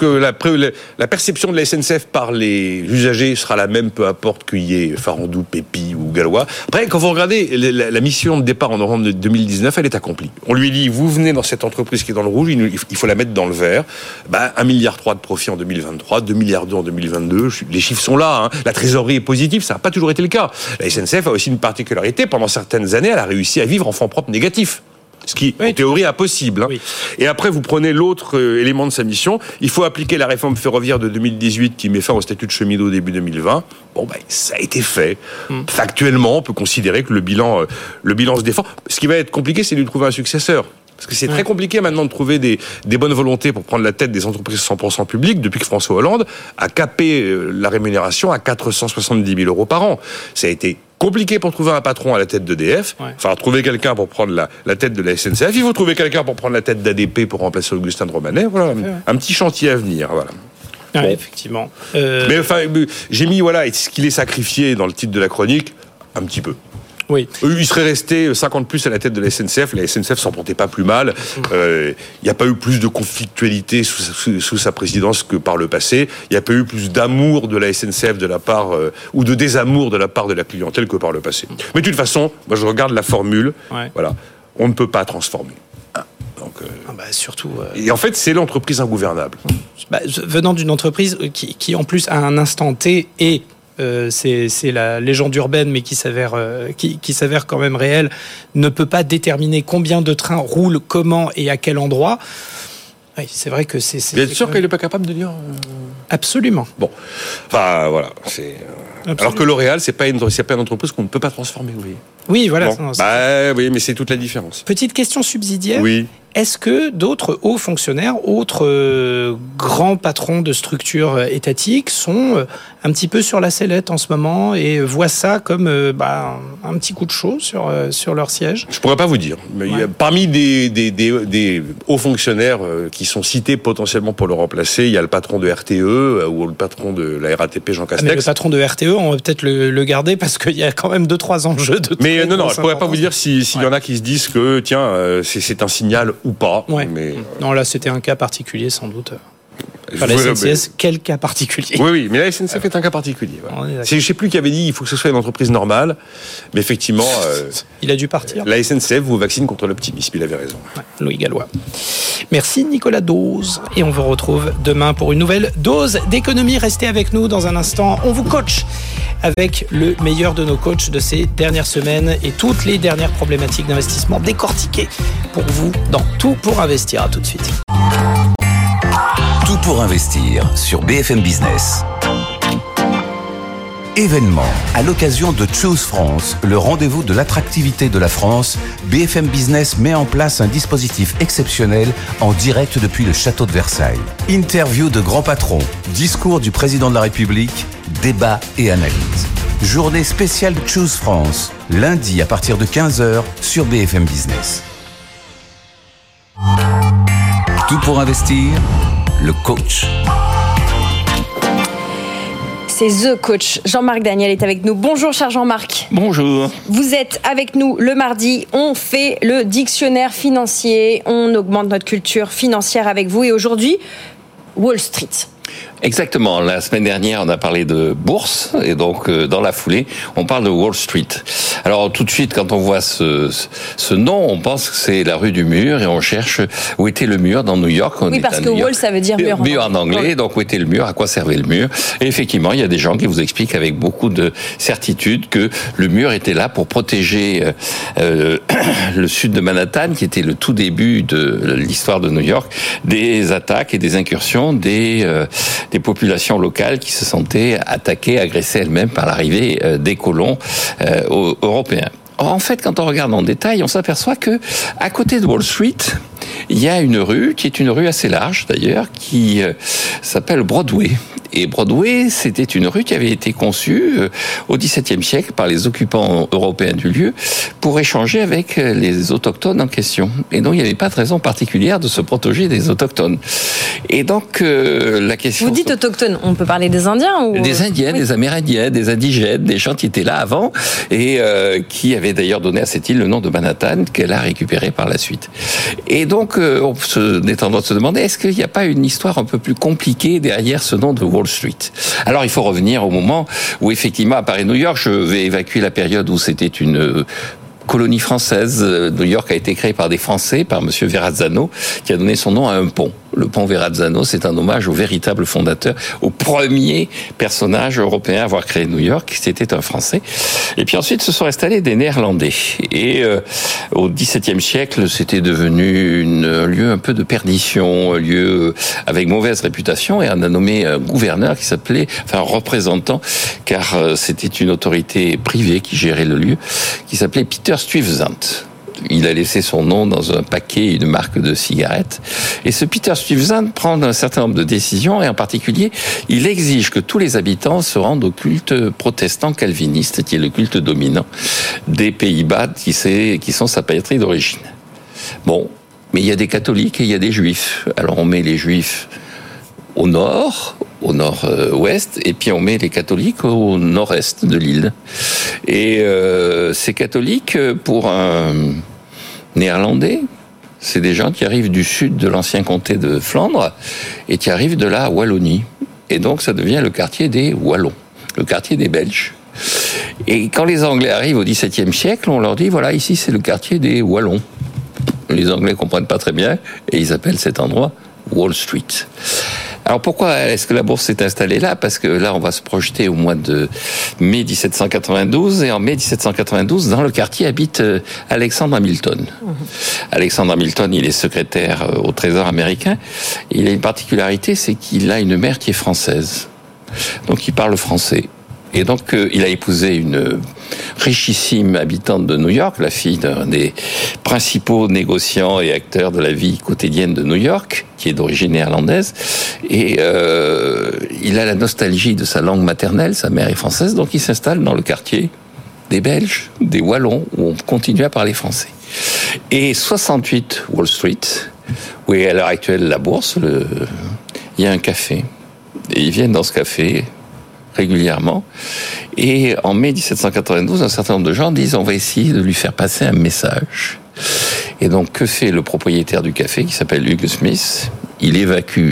la perception de la SNCF par les usagers sera la même, peu importe qu'il y ait Farandou, Pépi ou Gallois. Après, quand vous regardez la mission de départ en novembre 2019, elle est accomplie. On lui dit, vous venez dans cette entreprise qui est dans le rouge, il faut la mettre dans le vert. 1,3 milliard de profit en 2023, 2,2 milliards en 2022. Les chiffres sont là. Hein. La trésorerie est positive, ça n'a pas toujours été le cas. La SNCF a aussi une particularité. Pendant certaines années, elle a réussi à vivre en fonds propres négatifs. Ce qui est en théorie impossible. Hein. Oui. Et après, vous prenez l'autre élément de sa mission. Il faut appliquer la réforme ferroviaire de 2018 qui met fin au statut de cheminot début 2020. Ça a été fait. Factuellement, on peut considérer que le bilan se défend. Ce qui va être compliqué, c'est de lui trouver un successeur. Parce que c'est très compliqué maintenant de trouver des bonnes volontés pour prendre la tête des entreprises 100% publiques depuis que François Hollande a capé la rémunération à 470 000 euros par an. Ça a été compliqué pour trouver un patron à la tête d'EDF. Enfin, trouver quelqu'un pour prendre la tête de la SNCF. Il faut trouver quelqu'un pour prendre la tête d'ADP pour remplacer Augustin de Romanet. Voilà, un petit chantier à venir. Voilà. Bon. Effectivement. Mais enfin, j'ai mis est-ce qu'il est sacrifié dans le titre de la chronique? Un petit peu. Oui. Il serait resté 50 plus à la tête de la SNCF. La SNCF s'en portait pas plus mal. Il n'y a pas eu plus de conflictualité sous sa présidence que par le passé. Il n'y a pas eu plus d'amour de la SNCF de la part ou de désamour de la part de la clientèle que par le passé. Mais de toute façon, moi je regarde la formule. Voilà, on ne peut pas transformer. Donc, surtout. Et en fait, c'est l'entreprise ingouvernable. Venant d'une entreprise qui en plus à un instant T est c'est la légende urbaine, mais qui s'avère quand même réelle, ne peut pas déterminer combien de trains roulent, comment et à quel endroit. Oui, c'est vrai que c'est Bien sûr qu'elle n'est pas capable de dire. Absolument. Bon, enfin voilà, c'est. Alors que L'Oréal, c'est pas une entreprise qu'on ne peut pas transformer, vous voyez. Oui, voilà. Bon. Oui, mais c'est toute la différence. Petite question subsidiaire. Oui. Est-ce que d'autres hauts fonctionnaires, autres grands patrons de structures étatiques sont un petit peu sur la sellette en ce moment et voient ça comme un petit coup de chaud sur leur siège? Je pourrais pas vous dire. Mais parmi des hauts fonctionnaires qui sont cités potentiellement pour le remplacer, il y a le patron de RTE ou le patron de la RATP, Jean Castex. Mais le patron de RTE, on va peut-être le garder parce qu'il y a quand même 2-3 enjeux de. Mais non, je pourrais pas vous dire s'il y en a qui se disent que c'est un signal ou pas. Mais non, là c'était un cas particulier sans doute. La SNCF, quel cas particulier? Oui, mais la SNCF est un cas particulier. Voilà. Je ne sais plus qui avait dit il faut que ce soit une entreprise normale, mais effectivement, il a dû partir. La SNCF vous vaccine contre l'optimisme, il avait raison. Louis Gallois. Merci Nicolas Dose, et on vous retrouve demain pour une nouvelle dose d'économie. Restez avec nous dans un instant. On vous coach avec le meilleur de nos coachs de ces dernières semaines et toutes les dernières problématiques d'investissement décortiquées pour vous dans Tout pour investir. À tout de suite. Tout pour investir sur BFM Business. Événement. À l'occasion de Choose France, le rendez-vous de l'attractivité de la France, BFM Business met en place un dispositif exceptionnel en direct depuis le château de Versailles. Interview de grands patrons, discours du président de la République, débats et analyses. Journée spéciale Choose France, lundi à partir de 15h sur BFM Business. Tout pour investir, le coach. C'est The Coach. Jean-Marc Daniel est avec nous. Bonjour, cher Jean-Marc. Bonjour. Vous êtes avec nous le mardi. On fait le dictionnaire financier. On augmente notre culture financière avec vous. Et aujourd'hui, Wall Street. Exactement. La semaine dernière, on a parlé de bourse et donc dans la foulée, on parle de Wall Street. Alors tout de suite, quand on voit ce nom, on pense que c'est la rue du mur et on cherche où était le mur dans New York. Oui, parce que Wall, ça veut dire mur. Mur en anglais. Donc où était le mur? À quoi servait le mur? Et effectivement, il y a des gens qui vous expliquent avec beaucoup de certitude que le mur était là pour protéger le sud de Manhattan, qui était le tout début de l'histoire de New York, des attaques et des incursions des populations locales qui se sentaient attaquées, agressées elles-mêmes par l'arrivée des colons européens. En fait, quand on regarde en détail, on s'aperçoit que à côté de Wall Street, il y a une rue qui est une rue assez large d'ailleurs, qui s'appelle Broadway. Et Broadway, c'était une rue qui avait été conçue au XVIIe siècle par les occupants européens du lieu pour échanger avec les autochtones en question. Et donc, il n'y avait pas de raison particulière de se protéger des autochtones. Et donc, la question... Vous dites autochtones, on peut parler des Indiens ou... Des Indiens, oui. Des Amérindiens, des Indigènes, des gens qui étaient là avant et qui avaient d'ailleurs donné à cette île le nom de Manhattan qu'elle a récupéré par la suite. Et donc, on est en droit de se demander, est-ce qu'il n'y a pas une histoire un peu plus compliquée derrière ce nom de Wall Street? Alors, il faut revenir au moment où, effectivement, à Paris-New York, je vais évacuer la période où c'était une colonie française. New York a été créé par des Français, par monsieur Verrazzano, qui a donné son nom à un pont. Le pont Verrazzano, c'est un hommage au véritable fondateur, au premier personnage européen à avoir créé New York. C'était un Français. Et puis ensuite, se sont installés des Néerlandais. Et au XVIIe siècle, c'était devenu un lieu un peu de perdition, un lieu avec mauvaise réputation. Et on a nommé un gouverneur qui s'appelait, enfin un représentant, car c'était une autorité privée qui gérait le lieu, qui s'appelait Peter Stuyvesant. Il a laissé son nom dans un paquet, une marque de cigarettes. Et ce Peter Stuyvesant prend un certain nombre de décisions, et en particulier, il exige que tous les habitants se rendent au culte protestant calviniste, qui est le culte dominant des Pays-Bas, qui sont sa patrie d'origine. Bon, mais il y a des catholiques et il y a des juifs. Alors on met les juifs au nord-ouest, et puis on met les catholiques au nord-est de l'île. Et ces catholiques, pour un néerlandais, c'est des gens qui arrivent du sud de l'ancien comté de Flandre et qui arrivent de la Wallonie. Et donc ça devient le quartier des Wallons, le quartier des Belges. Et quand les Anglais arrivent au XVIIe siècle, on leur dit, voilà, ici c'est le quartier des Wallons. Les Anglais comprennent pas très bien, et ils appellent cet endroit Wall Street. Alors pourquoi est-ce que la bourse s'est installée là? Parce que là, on va se projeter au mois de mai 1792, et en mai 1792, dans le quartier habite Alexander Hamilton. Alexander Hamilton, il est secrétaire au Trésor américain. Et il a une particularité, c'est qu'il a une mère qui est française. Donc il parle français. Et donc, il a épousé une richissime habitante de New York, la fille d'un des principaux négociants et acteurs de la vie quotidienne de New York, qui est d'origine néerlandaise. Et il a la nostalgie de sa langue maternelle, sa mère est française, donc il s'installe dans le quartier des Belges, des Wallons, où on continue à parler français. Et 68 Wall Street, où est à l'heure actuelle la bourse, il y a un café. Et ils viennent dans ce café régulièrement. Et en mai 1792, un certain nombre de gens disent on va essayer de lui faire passer un message. Et donc, que fait le propriétaire du café, qui s'appelle Hugo Smith? Il évacue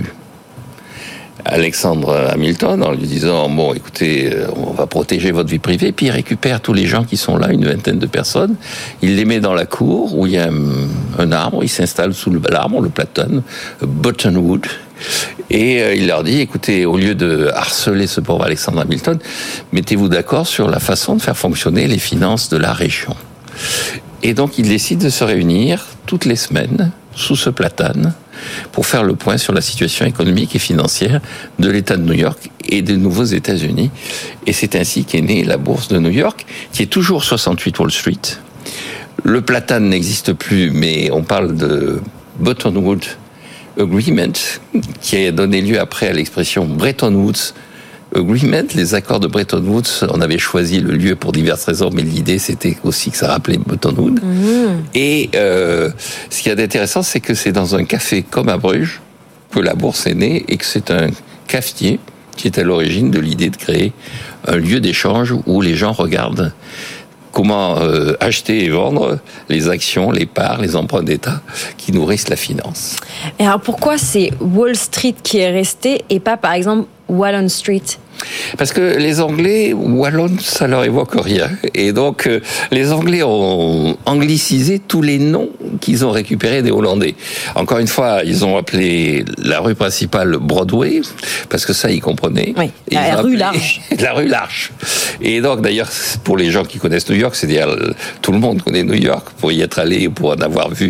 Alexander Hamilton en lui disant bon, écoutez, on va protéger votre vie privée. Puis il récupère tous les gens qui sont là, une vingtaine de personnes. Il les met dans la cour où il y a un arbre. Il s'installe sous l'arbre, le platane, Buttonwood. Et il leur dit, écoutez, au lieu de harceler ce pauvre Alexander Hamilton, mettez-vous d'accord sur la façon de faire fonctionner les finances de la région. Et donc, ils décident de se réunir toutes les semaines sous ce platane pour faire le point sur la situation économique et financière de l'État de New York et des nouveaux États-Unis. Et c'est ainsi qu'est née la bourse de New York, qui est toujours 68 Wall Street. Le platane n'existe plus, mais on parle de Buttonwood Agreement, qui a donné lieu après à l'expression Bretton Woods Agreement. Les accords de Bretton Woods, on avait choisi le lieu pour diverses raisons, mais l'idée c'était aussi que ça rappelait Bretton Woods. Et ce qui est intéressant, c'est que c'est dans un café comme à Bruges que la bourse est née, et que c'est un cafetier qui est à l'origine de l'idée de créer un lieu d'échange où les gens regardent comment acheter et vendre les actions, les parts, les emprunts d'État qui nourrissent la finance. Et alors pourquoi c'est Wall Street qui est resté et pas par exemple Wallon Street? Parce que les Anglais, Wallon, ça leur évoque rien. Et donc, les Anglais ont anglicisé tous les noms qu'ils ont récupérés des Hollandais. Encore une fois, ils ont appelé la rue principale Broadway, parce que ça, ils comprenaient. Oui, la rue large. La rue large. Et donc, d'ailleurs, pour les gens qui connaissent New York, c'est-à-dire tout le monde connaît New York, pour y être allé, pour en avoir vu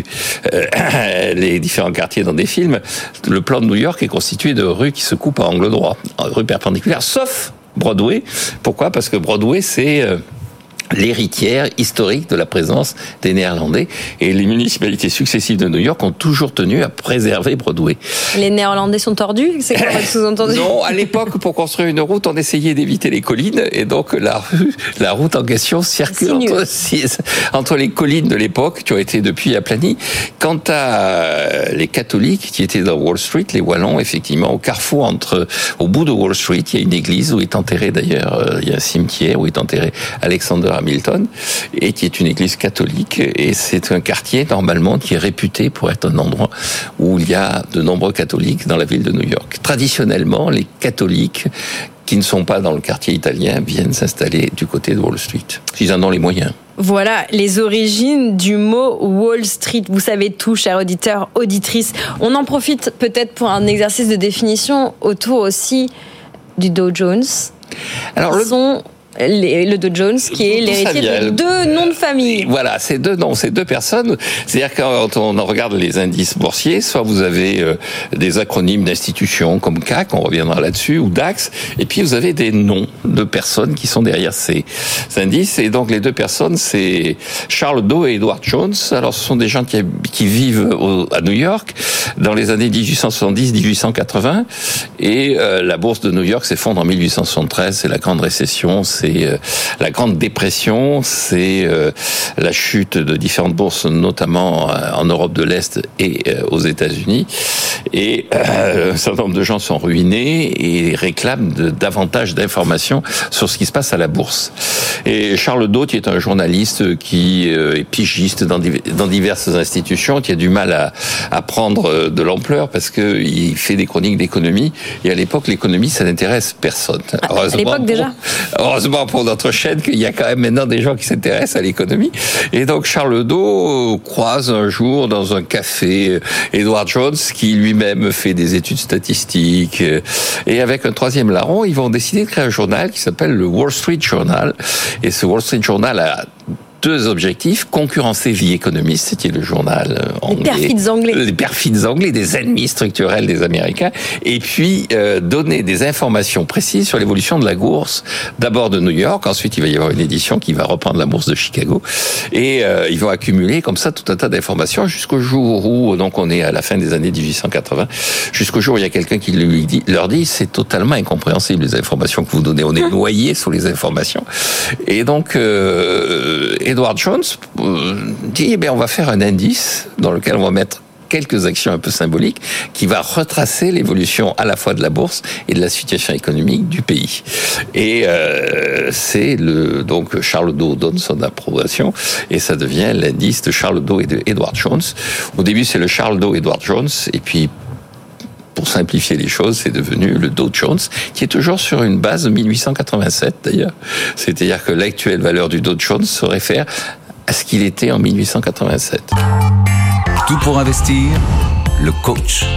les différents quartiers dans des films, le plan de New York est constitué de rues qui se coupent à angle droit, rue perpendiculaire, sauf Broadway. Pourquoi? Parce que Broadway, c'est l'héritière historique de la présence des Néerlandais. Et les municipalités successives de New York ont toujours tenu à préserver Broadway. Les Néerlandais sont tordus? C'est quoi votre sous-entendu? Non, à l'époque, pour construire une route, on essayait d'éviter les collines, et donc la route en question circule entre les collines de l'époque, qui ont été depuis aplanies. Quant à les catholiques qui étaient dans Wall Street, les Wallons, effectivement, au carrefour au bout de Wall Street, il y a une église où est enterré d'ailleurs, il y a un cimetière où est enterré Alexander Hamilton, et qui est une église catholique, et c'est un quartier normalement qui est réputé pour être un endroit où il y a de nombreux catholiques dans la ville de New York. Traditionnellement, les catholiques qui ne sont pas dans le quartier italien viennent s'installer du côté de Wall Street. Ils en ont les moyens. Voilà les origines du mot Wall Street. Vous savez tout, chers auditeurs, auditrices. On en profite peut-être pour un exercice de définition autour aussi du Dow Jones. Alors, le Dow Jones, qui est l'héritier de deux noms de famille. Voilà, c'est deux noms, c'est deux personnes. C'est-à-dire quand on regarde les indices boursiers, soit vous avez des acronymes d'institutions comme CAC, on reviendra là-dessus, ou DAX, et puis vous avez des noms de personnes qui sont derrière ces indices. Et donc les deux personnes, c'est Charles Dow et Edward Jones. Alors ce sont des gens qui vivent à New York dans les années 1870-1880, et la bourse de New York s'effondre en 1873. C'est la grande récession, c'est la Grande Dépression, c'est la chute de différentes bourses, notamment en Europe de l'Est et aux États-Unis. Et un certain nombre de gens sont ruinés et réclament davantage d'informations sur ce qui se passe à la bourse. Et Charles Dow, qui est un journaliste qui est pigiste dans diverses institutions, qui a du mal à prendre de l'ampleur parce qu'il fait des chroniques d'économie. Et à l'époque, l'économie, ça n'intéresse personne. À l'époque déjà. Heureusement pour notre chaîne qu'il y a quand même maintenant des gens qui s'intéressent à l'économie. Et donc Charles Dow croise un jour dans un café Edward Jones, qui lui-même fait des études statistiques. Et avec un troisième larron, ils vont décider de créer un journal qui s'appelle le Wall Street Journal. Et ce Wall Street Journal a deux objectifs: concurrencer The Economist, qui est le journal anglais. Les perfides anglais, des ennemis structurels des Américains. Et puis, donner des informations précises sur l'évolution de la bourse. D'abord de New York, ensuite il va y avoir une édition qui va reprendre la bourse de Chicago. Et ils vont accumuler comme ça tout un tas d'informations jusqu'au jour où, donc on est à la fin des années 1880, jusqu'au jour où il y a quelqu'un qui leur dit: c'est totalement incompréhensible les informations que vous donnez. On est noyé sous les informations. Et donc, Edward Jones dit, on va faire un indice dans lequel on va mettre quelques actions un peu symboliques qui va retracer l'évolution à la fois de la bourse et de la situation économique du pays. Et donc Charles Dow donne son approbation et ça devient l'indice de Charles Dow et de Edward Jones. Au début, c'est le Charles Dow Edward Jones, et puis pour simplifier les choses, c'est devenu le Dow Jones, qui est toujours sur une base de 1887 d'ailleurs. C'est-à-dire que l'actuelle valeur du Dow Jones se réfère à ce qu'il était en 1887. Tout pour investir, le coach.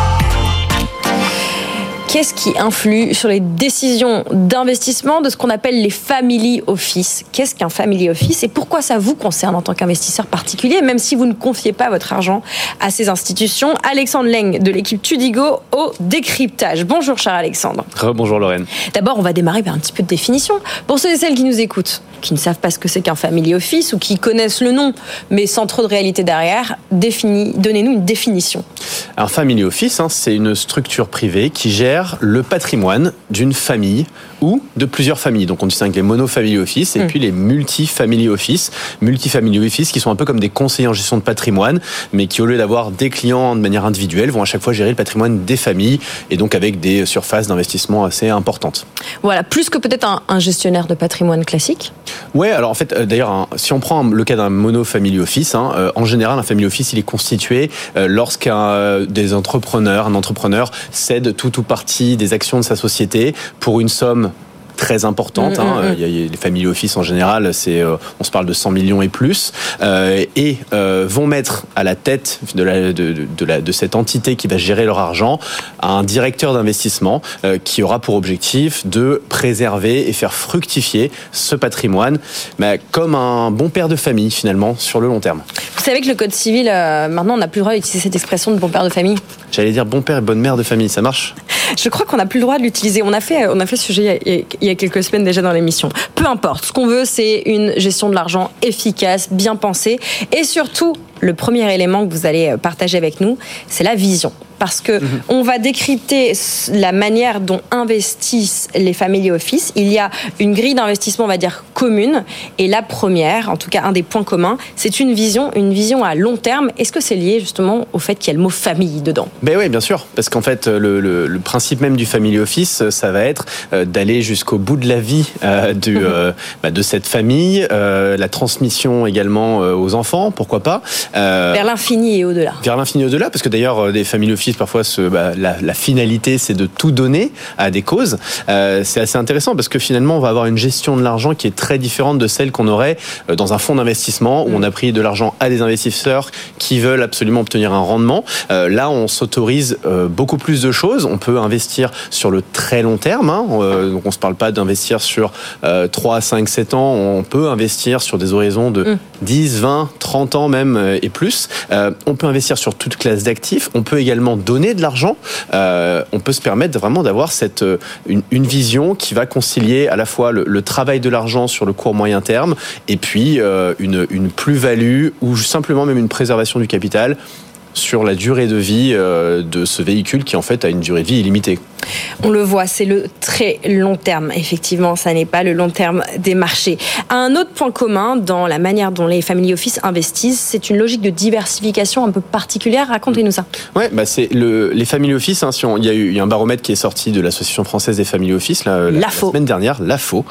Qu'est-ce qui influe sur les décisions d'investissement de ce qu'on appelle les family office? Qu'est-ce qu'un family office et pourquoi ça vous concerne en tant qu'investisseur particulier, même si vous ne confiez pas votre argent à ces institutions? Alexandre Leng de l'équipe Tudigo au décryptage. Bonjour cher Alexandre. Bonjour Lorraine. D'abord, on va démarrer par un petit peu de définition. Pour ceux et celles qui nous écoutent, qui ne savent pas ce que c'est qu'un family office ou qui connaissent le nom, mais sans trop de réalité derrière, donnez-nous une définition. Un family office, c'est une structure privée qui gère le patrimoine d'une famille ou de plusieurs familles. Donc on distingue les monofamily office et puis les multifamily office. Multifamily office qui sont un peu comme des conseillers en gestion de patrimoine, mais qui au lieu d'avoir des clients de manière individuelle, vont à chaque fois gérer le patrimoine des familles et donc avec des surfaces d'investissement assez importantes. Voilà, plus que peut-être un gestionnaire de patrimoine classique. Ouais, alors en fait, d'ailleurs, si on prend le cas d'un monofamily office, en général, un family office, il est constitué lorsqu'un entrepreneur cède tout ou partie des actions de sa société pour une somme très importante. Il y a les family office en général, on se parle de 100 millions et plus, et vont mettre à la tête de cette entité qui va gérer leur argent un directeur d'investissement qui aura pour objectif de préserver et faire fructifier ce patrimoine, comme un bon père de famille finalement sur le long terme. Vous savez que le code civil, maintenant on n'a plus le droit d'utiliser cette expression de bon père de famille. J'allais dire bon père et bonne mère de famille, ça marche? Je crois qu'on n'a plus le droit de l'utiliser. On a fait ce sujet il y a quelques semaines déjà dans l'émission. Peu importe. Ce qu'on veut, c'est une gestion de l'argent efficace, bien pensée. Et surtout, le premier élément que vous allez partager avec nous, c'est la vision. Parce que on va décrypter la manière dont investissent les family office. Il y a une grille d'investissement, on va dire, commune. Et la première, en tout cas un des points communs, c'est une vision à long terme. Est-ce que c'est lié justement au fait qu'il y a le mot famille dedans ? Ben oui, bien sûr. Parce qu'en fait, le principe même du family office, ça va être d'aller jusqu'au bout de la vie de cette famille, la transmission également aux enfants, pourquoi pas. Vers l'infini et au-delà. Vers l'infini et au-delà, parce que d'ailleurs, des family office, parfois, la finalité, c'est de tout donner à des causes. C'est assez intéressant parce que finalement, on va avoir une gestion de l'argent qui est très différente de celle qu'on aurait dans un fonds d'investissement où on a pris de l'argent à des investisseurs qui veulent absolument obtenir un rendement. Là, on s'autorise beaucoup plus de choses. On peut investir sur le très long terme. Donc, on ne se parle pas d'investir sur 3, 5, 7 ans. On peut investir sur des horizons de 10, 20, 30 ans même et plus. On peut investir sur toute classe d'actifs. On peut également donner de l'argent. On peut se permettre vraiment d'avoir une vision qui va concilier à la fois le travail de l'argent sur le court moyen terme et puis une plus-value ou simplement même une préservation du capital sur la durée de vie de ce véhicule qui en fait a une durée de vie illimitée. On le voit, c'est le très long terme. Effectivement, ça n'est pas le long terme des marchés. Un autre point commun dans la manière dont les family office investissent, c'est une logique de diversification un peu particulière. Racontez-nous ça. Ouais, c'est les family office. Il y a un baromètre qui est sorti de l'Association française des family office la semaine dernière, l'AFO,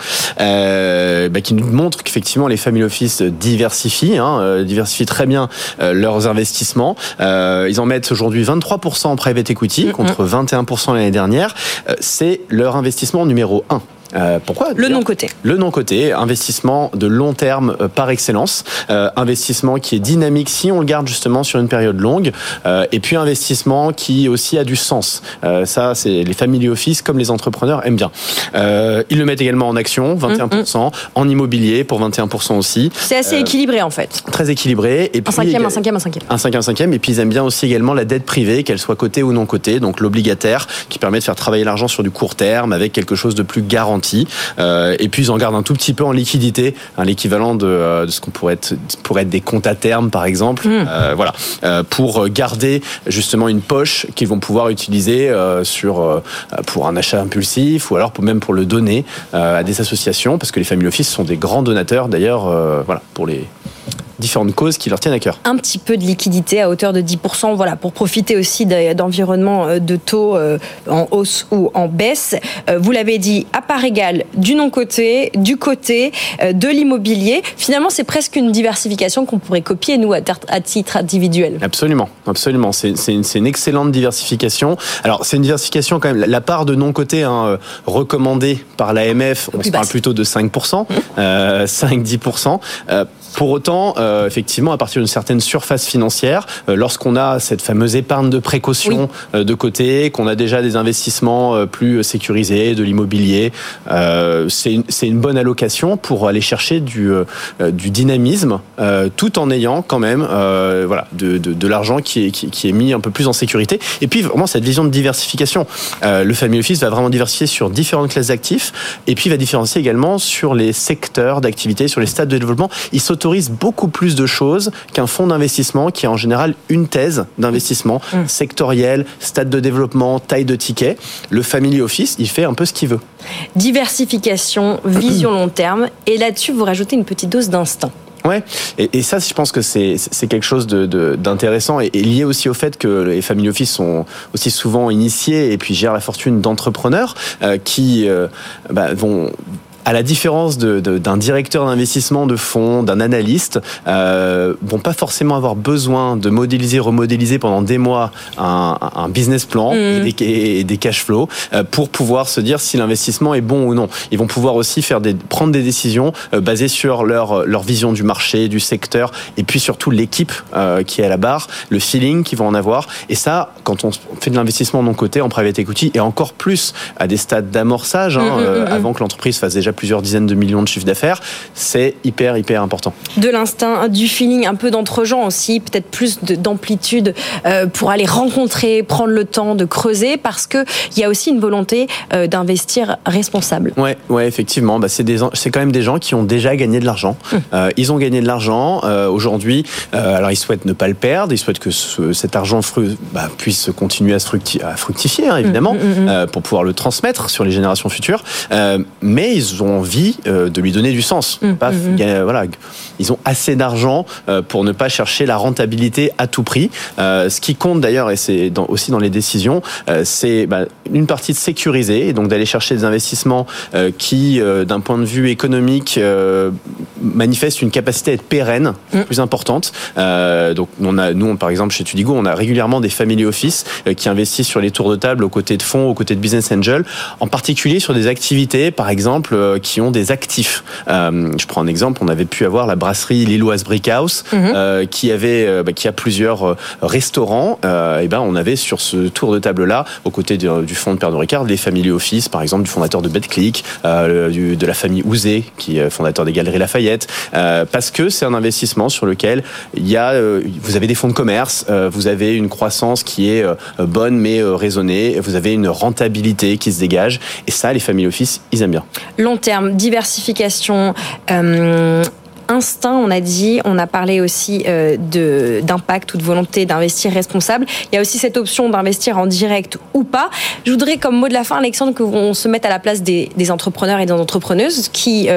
qui nous montre qu'effectivement les family office diversifient très bien leurs investissements. Ils en mettent aujourd'hui 23% en private equity contre 21% l'année dernière. C'est leur investissement numéro 1. Pourquoi ? Le non-coté. Le non-coté, investissement de long terme par excellence, investissement qui est dynamique si on le garde justement sur une période longue, et puis investissement qui aussi a du sens. Ça, c'est les family office comme les entrepreneurs aiment bien. Ils le mettent également en actions, 21%, en immobilier pour 21% aussi. C'est assez équilibré en fait. Très équilibré. Et puis, un cinquième. Et puis ils aiment bien aussi également la dette privée, qu'elle soit cotée ou non cotée, donc l'obligataire qui permet de faire travailler l'argent sur du court terme avec quelque chose de plus garanti. Et puis ils en gardent un tout petit peu en liquidité, l'équivalent de ce qu'on pourrait être des comptes à terme par exemple, pour garder justement une poche qu'ils vont pouvoir utiliser pour un achat impulsif ou alors même pour le donner à des associations, parce que les family office sont des grands donateurs d'ailleurs, pour les différentes causes qui leur tiennent à cœur. Un petit peu de liquidité à hauteur de 10%, pour profiter aussi d'environnements de taux en hausse ou en baisse. Vous l'avez dit, à part égale, du non-coté, du coté, de l'immobilier. Finalement, c'est presque une diversification qu'on pourrait copier, nous, à titre individuel. Absolument. C'est une excellente diversification. Alors, c'est une diversification quand même. La part de non-coté recommandée par l'AMF, on se parle plutôt de 5%, 5-10%. Pour autant, effectivement, à partir d'une certaine surface financière, lorsqu'on a cette fameuse épargne de précaution de côté, qu'on a déjà des investissements plus sécurisés, de l'immobilier, c'est une bonne allocation pour aller chercher du dynamisme, tout en ayant quand même de l'argent qui est mis un peu plus en sécurité. Et puis vraiment cette vision de diversification. Le family office va vraiment diversifier sur différentes classes d'actifs et puis va différencier également sur les secteurs d'activité, sur les stades de développement. Il s'autorise beaucoup plus de choses qu'un fonds d'investissement qui a en général une thèse d'investissement sectorielle, stade de développement, taille de ticket. Le family office, il fait un peu ce qu'il veut. Diversification, vision long terme, et là-dessus vous rajoutez une petite dose d'instinct. Ouais, et ça, je pense que c'est quelque chose d'intéressant et lié aussi au fait que les family office sont aussi souvent initiés et puis gèrent la fortune d'entrepreneurs qui vont, à la différence d'un directeur d'investissement de fonds, d'un analyste, vont pas forcément avoir besoin de remodéliser pendant des mois un business plan et des cash flows pour pouvoir se dire si l'investissement est bon ou non. Ils vont pouvoir aussi prendre des décisions basées sur leur vision du marché, du secteur, et puis surtout l'équipe qui est à la barre, le feeling qu'ils vont en avoir. Et ça, quand on fait de l'investissement non coté en private equity, et encore plus à des stades d'amorçage, avant que l'entreprise fasse déjà déjà plusieurs dizaines de millions de chiffres d'affaires. C'est hyper important. De l'instinct, du feeling, un peu d'entre-gens aussi, peut-être plus d'amplitude pour aller rencontrer, prendre le temps de creuser, parce que il y a aussi une volonté d'investir responsable. Ouais, effectivement. C'est quand même des gens qui ont déjà gagné de l'argent. Ils ont gagné de l'argent. Aujourd'hui, alors ils souhaitent ne pas le perdre. Ils souhaitent que cet argent puisse continuer à fructifier, hein, évidemment, pour pouvoir le transmettre sur les générations futures. Mais ils ont envie de lui donner du sens. Ils ont assez d'argent pour ne pas chercher la rentabilité à tout prix. Ce qui compte d'ailleurs, et c'est aussi dans les décisions, c'est une partie de sécuriser, et donc d'aller chercher des investissements qui, d'un point de vue économique, manifestent une capacité à être pérenne, plus importante. Donc nous, par exemple, chez Tudigo, on a régulièrement des family office qui investissent sur les tours de table aux côtés de fonds, aux côtés de business angels, en particulier sur des activités, par exemple, qui ont des actifs. Je prends un exemple, on avait pu avoir la brasserie Lilloise Brickhouse, qui a plusieurs restaurants. On avait sur ce tour de table-là, aux côtés du fonds de Pernod Ricard, les family office, par exemple, du fondateur de BetClick, de la famille Ouzé, qui est fondateur des Galeries Lafayette, parce que c'est un investissement sur lequel vous avez des fonds de commerce, vous avez une croissance qui est bonne mais raisonnée, vous avez une rentabilité qui se dégage, et ça, les family office, ils aiment bien. Long terme, diversification, instinct, on a parlé aussi d'impact ou de volonté d'investir responsable. Il y a aussi cette option d'investir en direct ou pas. Je voudrais, comme mot de la fin, Alexandre, qu'on se mette à la place des entrepreneurs et des entrepreneuses qui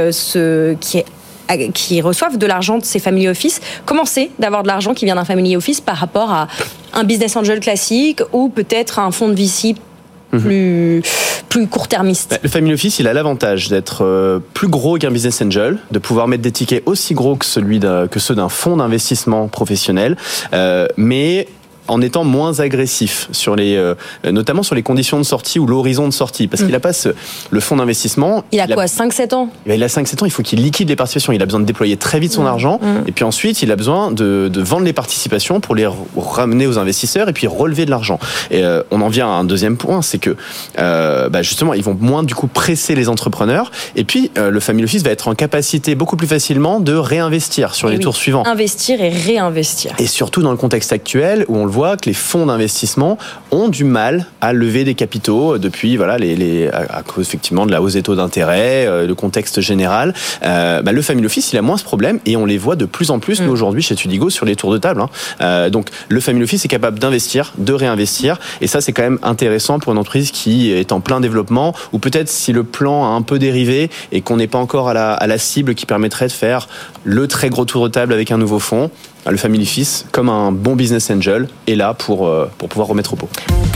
reçoivent de l'argent de ces family office. Comment c'est d'avoir de l'argent qui vient d'un family office par rapport à un business angel classique ou peut-être un fonds de VC plus court-termiste? Le family office, il a l'avantage d'être plus gros qu'un business angel, de pouvoir mettre des tickets aussi gros que ceux d'un fonds d'investissement professionnel, mais en étant moins agressif notamment sur les conditions de sortie ou l'horizon de sortie, parce qu'il n'a pas le fonds d'investissement. Il a 5-7 ans? Il a 5-7 ans, il faut qu'il liquide les participations. Il a besoin de déployer très vite son argent, et puis ensuite il a besoin de vendre les participations pour les ramener aux investisseurs et puis relever de l'argent. Et on en vient à un deuxième point, c'est que justement ils vont moins du coup presser les entrepreneurs, et puis le family office va être en capacité beaucoup plus facilement de réinvestir sur les tours suivants. Investir et réinvestir. Et surtout dans le contexte actuel où on le voit que les fonds d'investissement ont du mal à lever des capitaux depuis à cause effectivement de la hausse des taux d'intérêt, le contexte général. Le family office, il a moins ce problème, et on les voit de plus en plus nous aujourd'hui chez Tudigo sur les tours de table. Donc le family office est capable d'investir, de réinvestir, et ça c'est quand même intéressant pour une entreprise qui est en plein développement, ou peut-être si le plan a un peu dérivé et qu'on n'est pas encore à la cible qui permettrait de faire le très gros tour de table avec un nouveau fonds. Le family office, comme un bon business angel, est là pour pouvoir remettre au pot.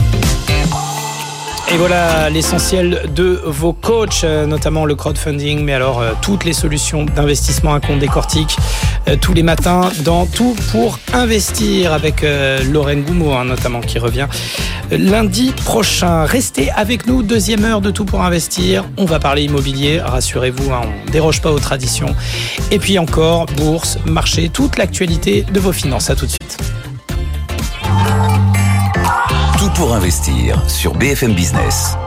Et voilà l'essentiel de vos coachs, notamment le crowdfunding, mais alors toutes les solutions d'investissement à compte décortique tous les matins dans Tout pour investir avec Lorraine Goumeau, notamment, qui revient lundi prochain. Restez avec nous, deuxième heure de Tout pour investir. On va parler immobilier, rassurez-vous, on ne déroge pas aux traditions. Et puis encore, bourse, marché, toute l'actualité de vos finances. À tout de suite. Tout pour investir sur BFM Business.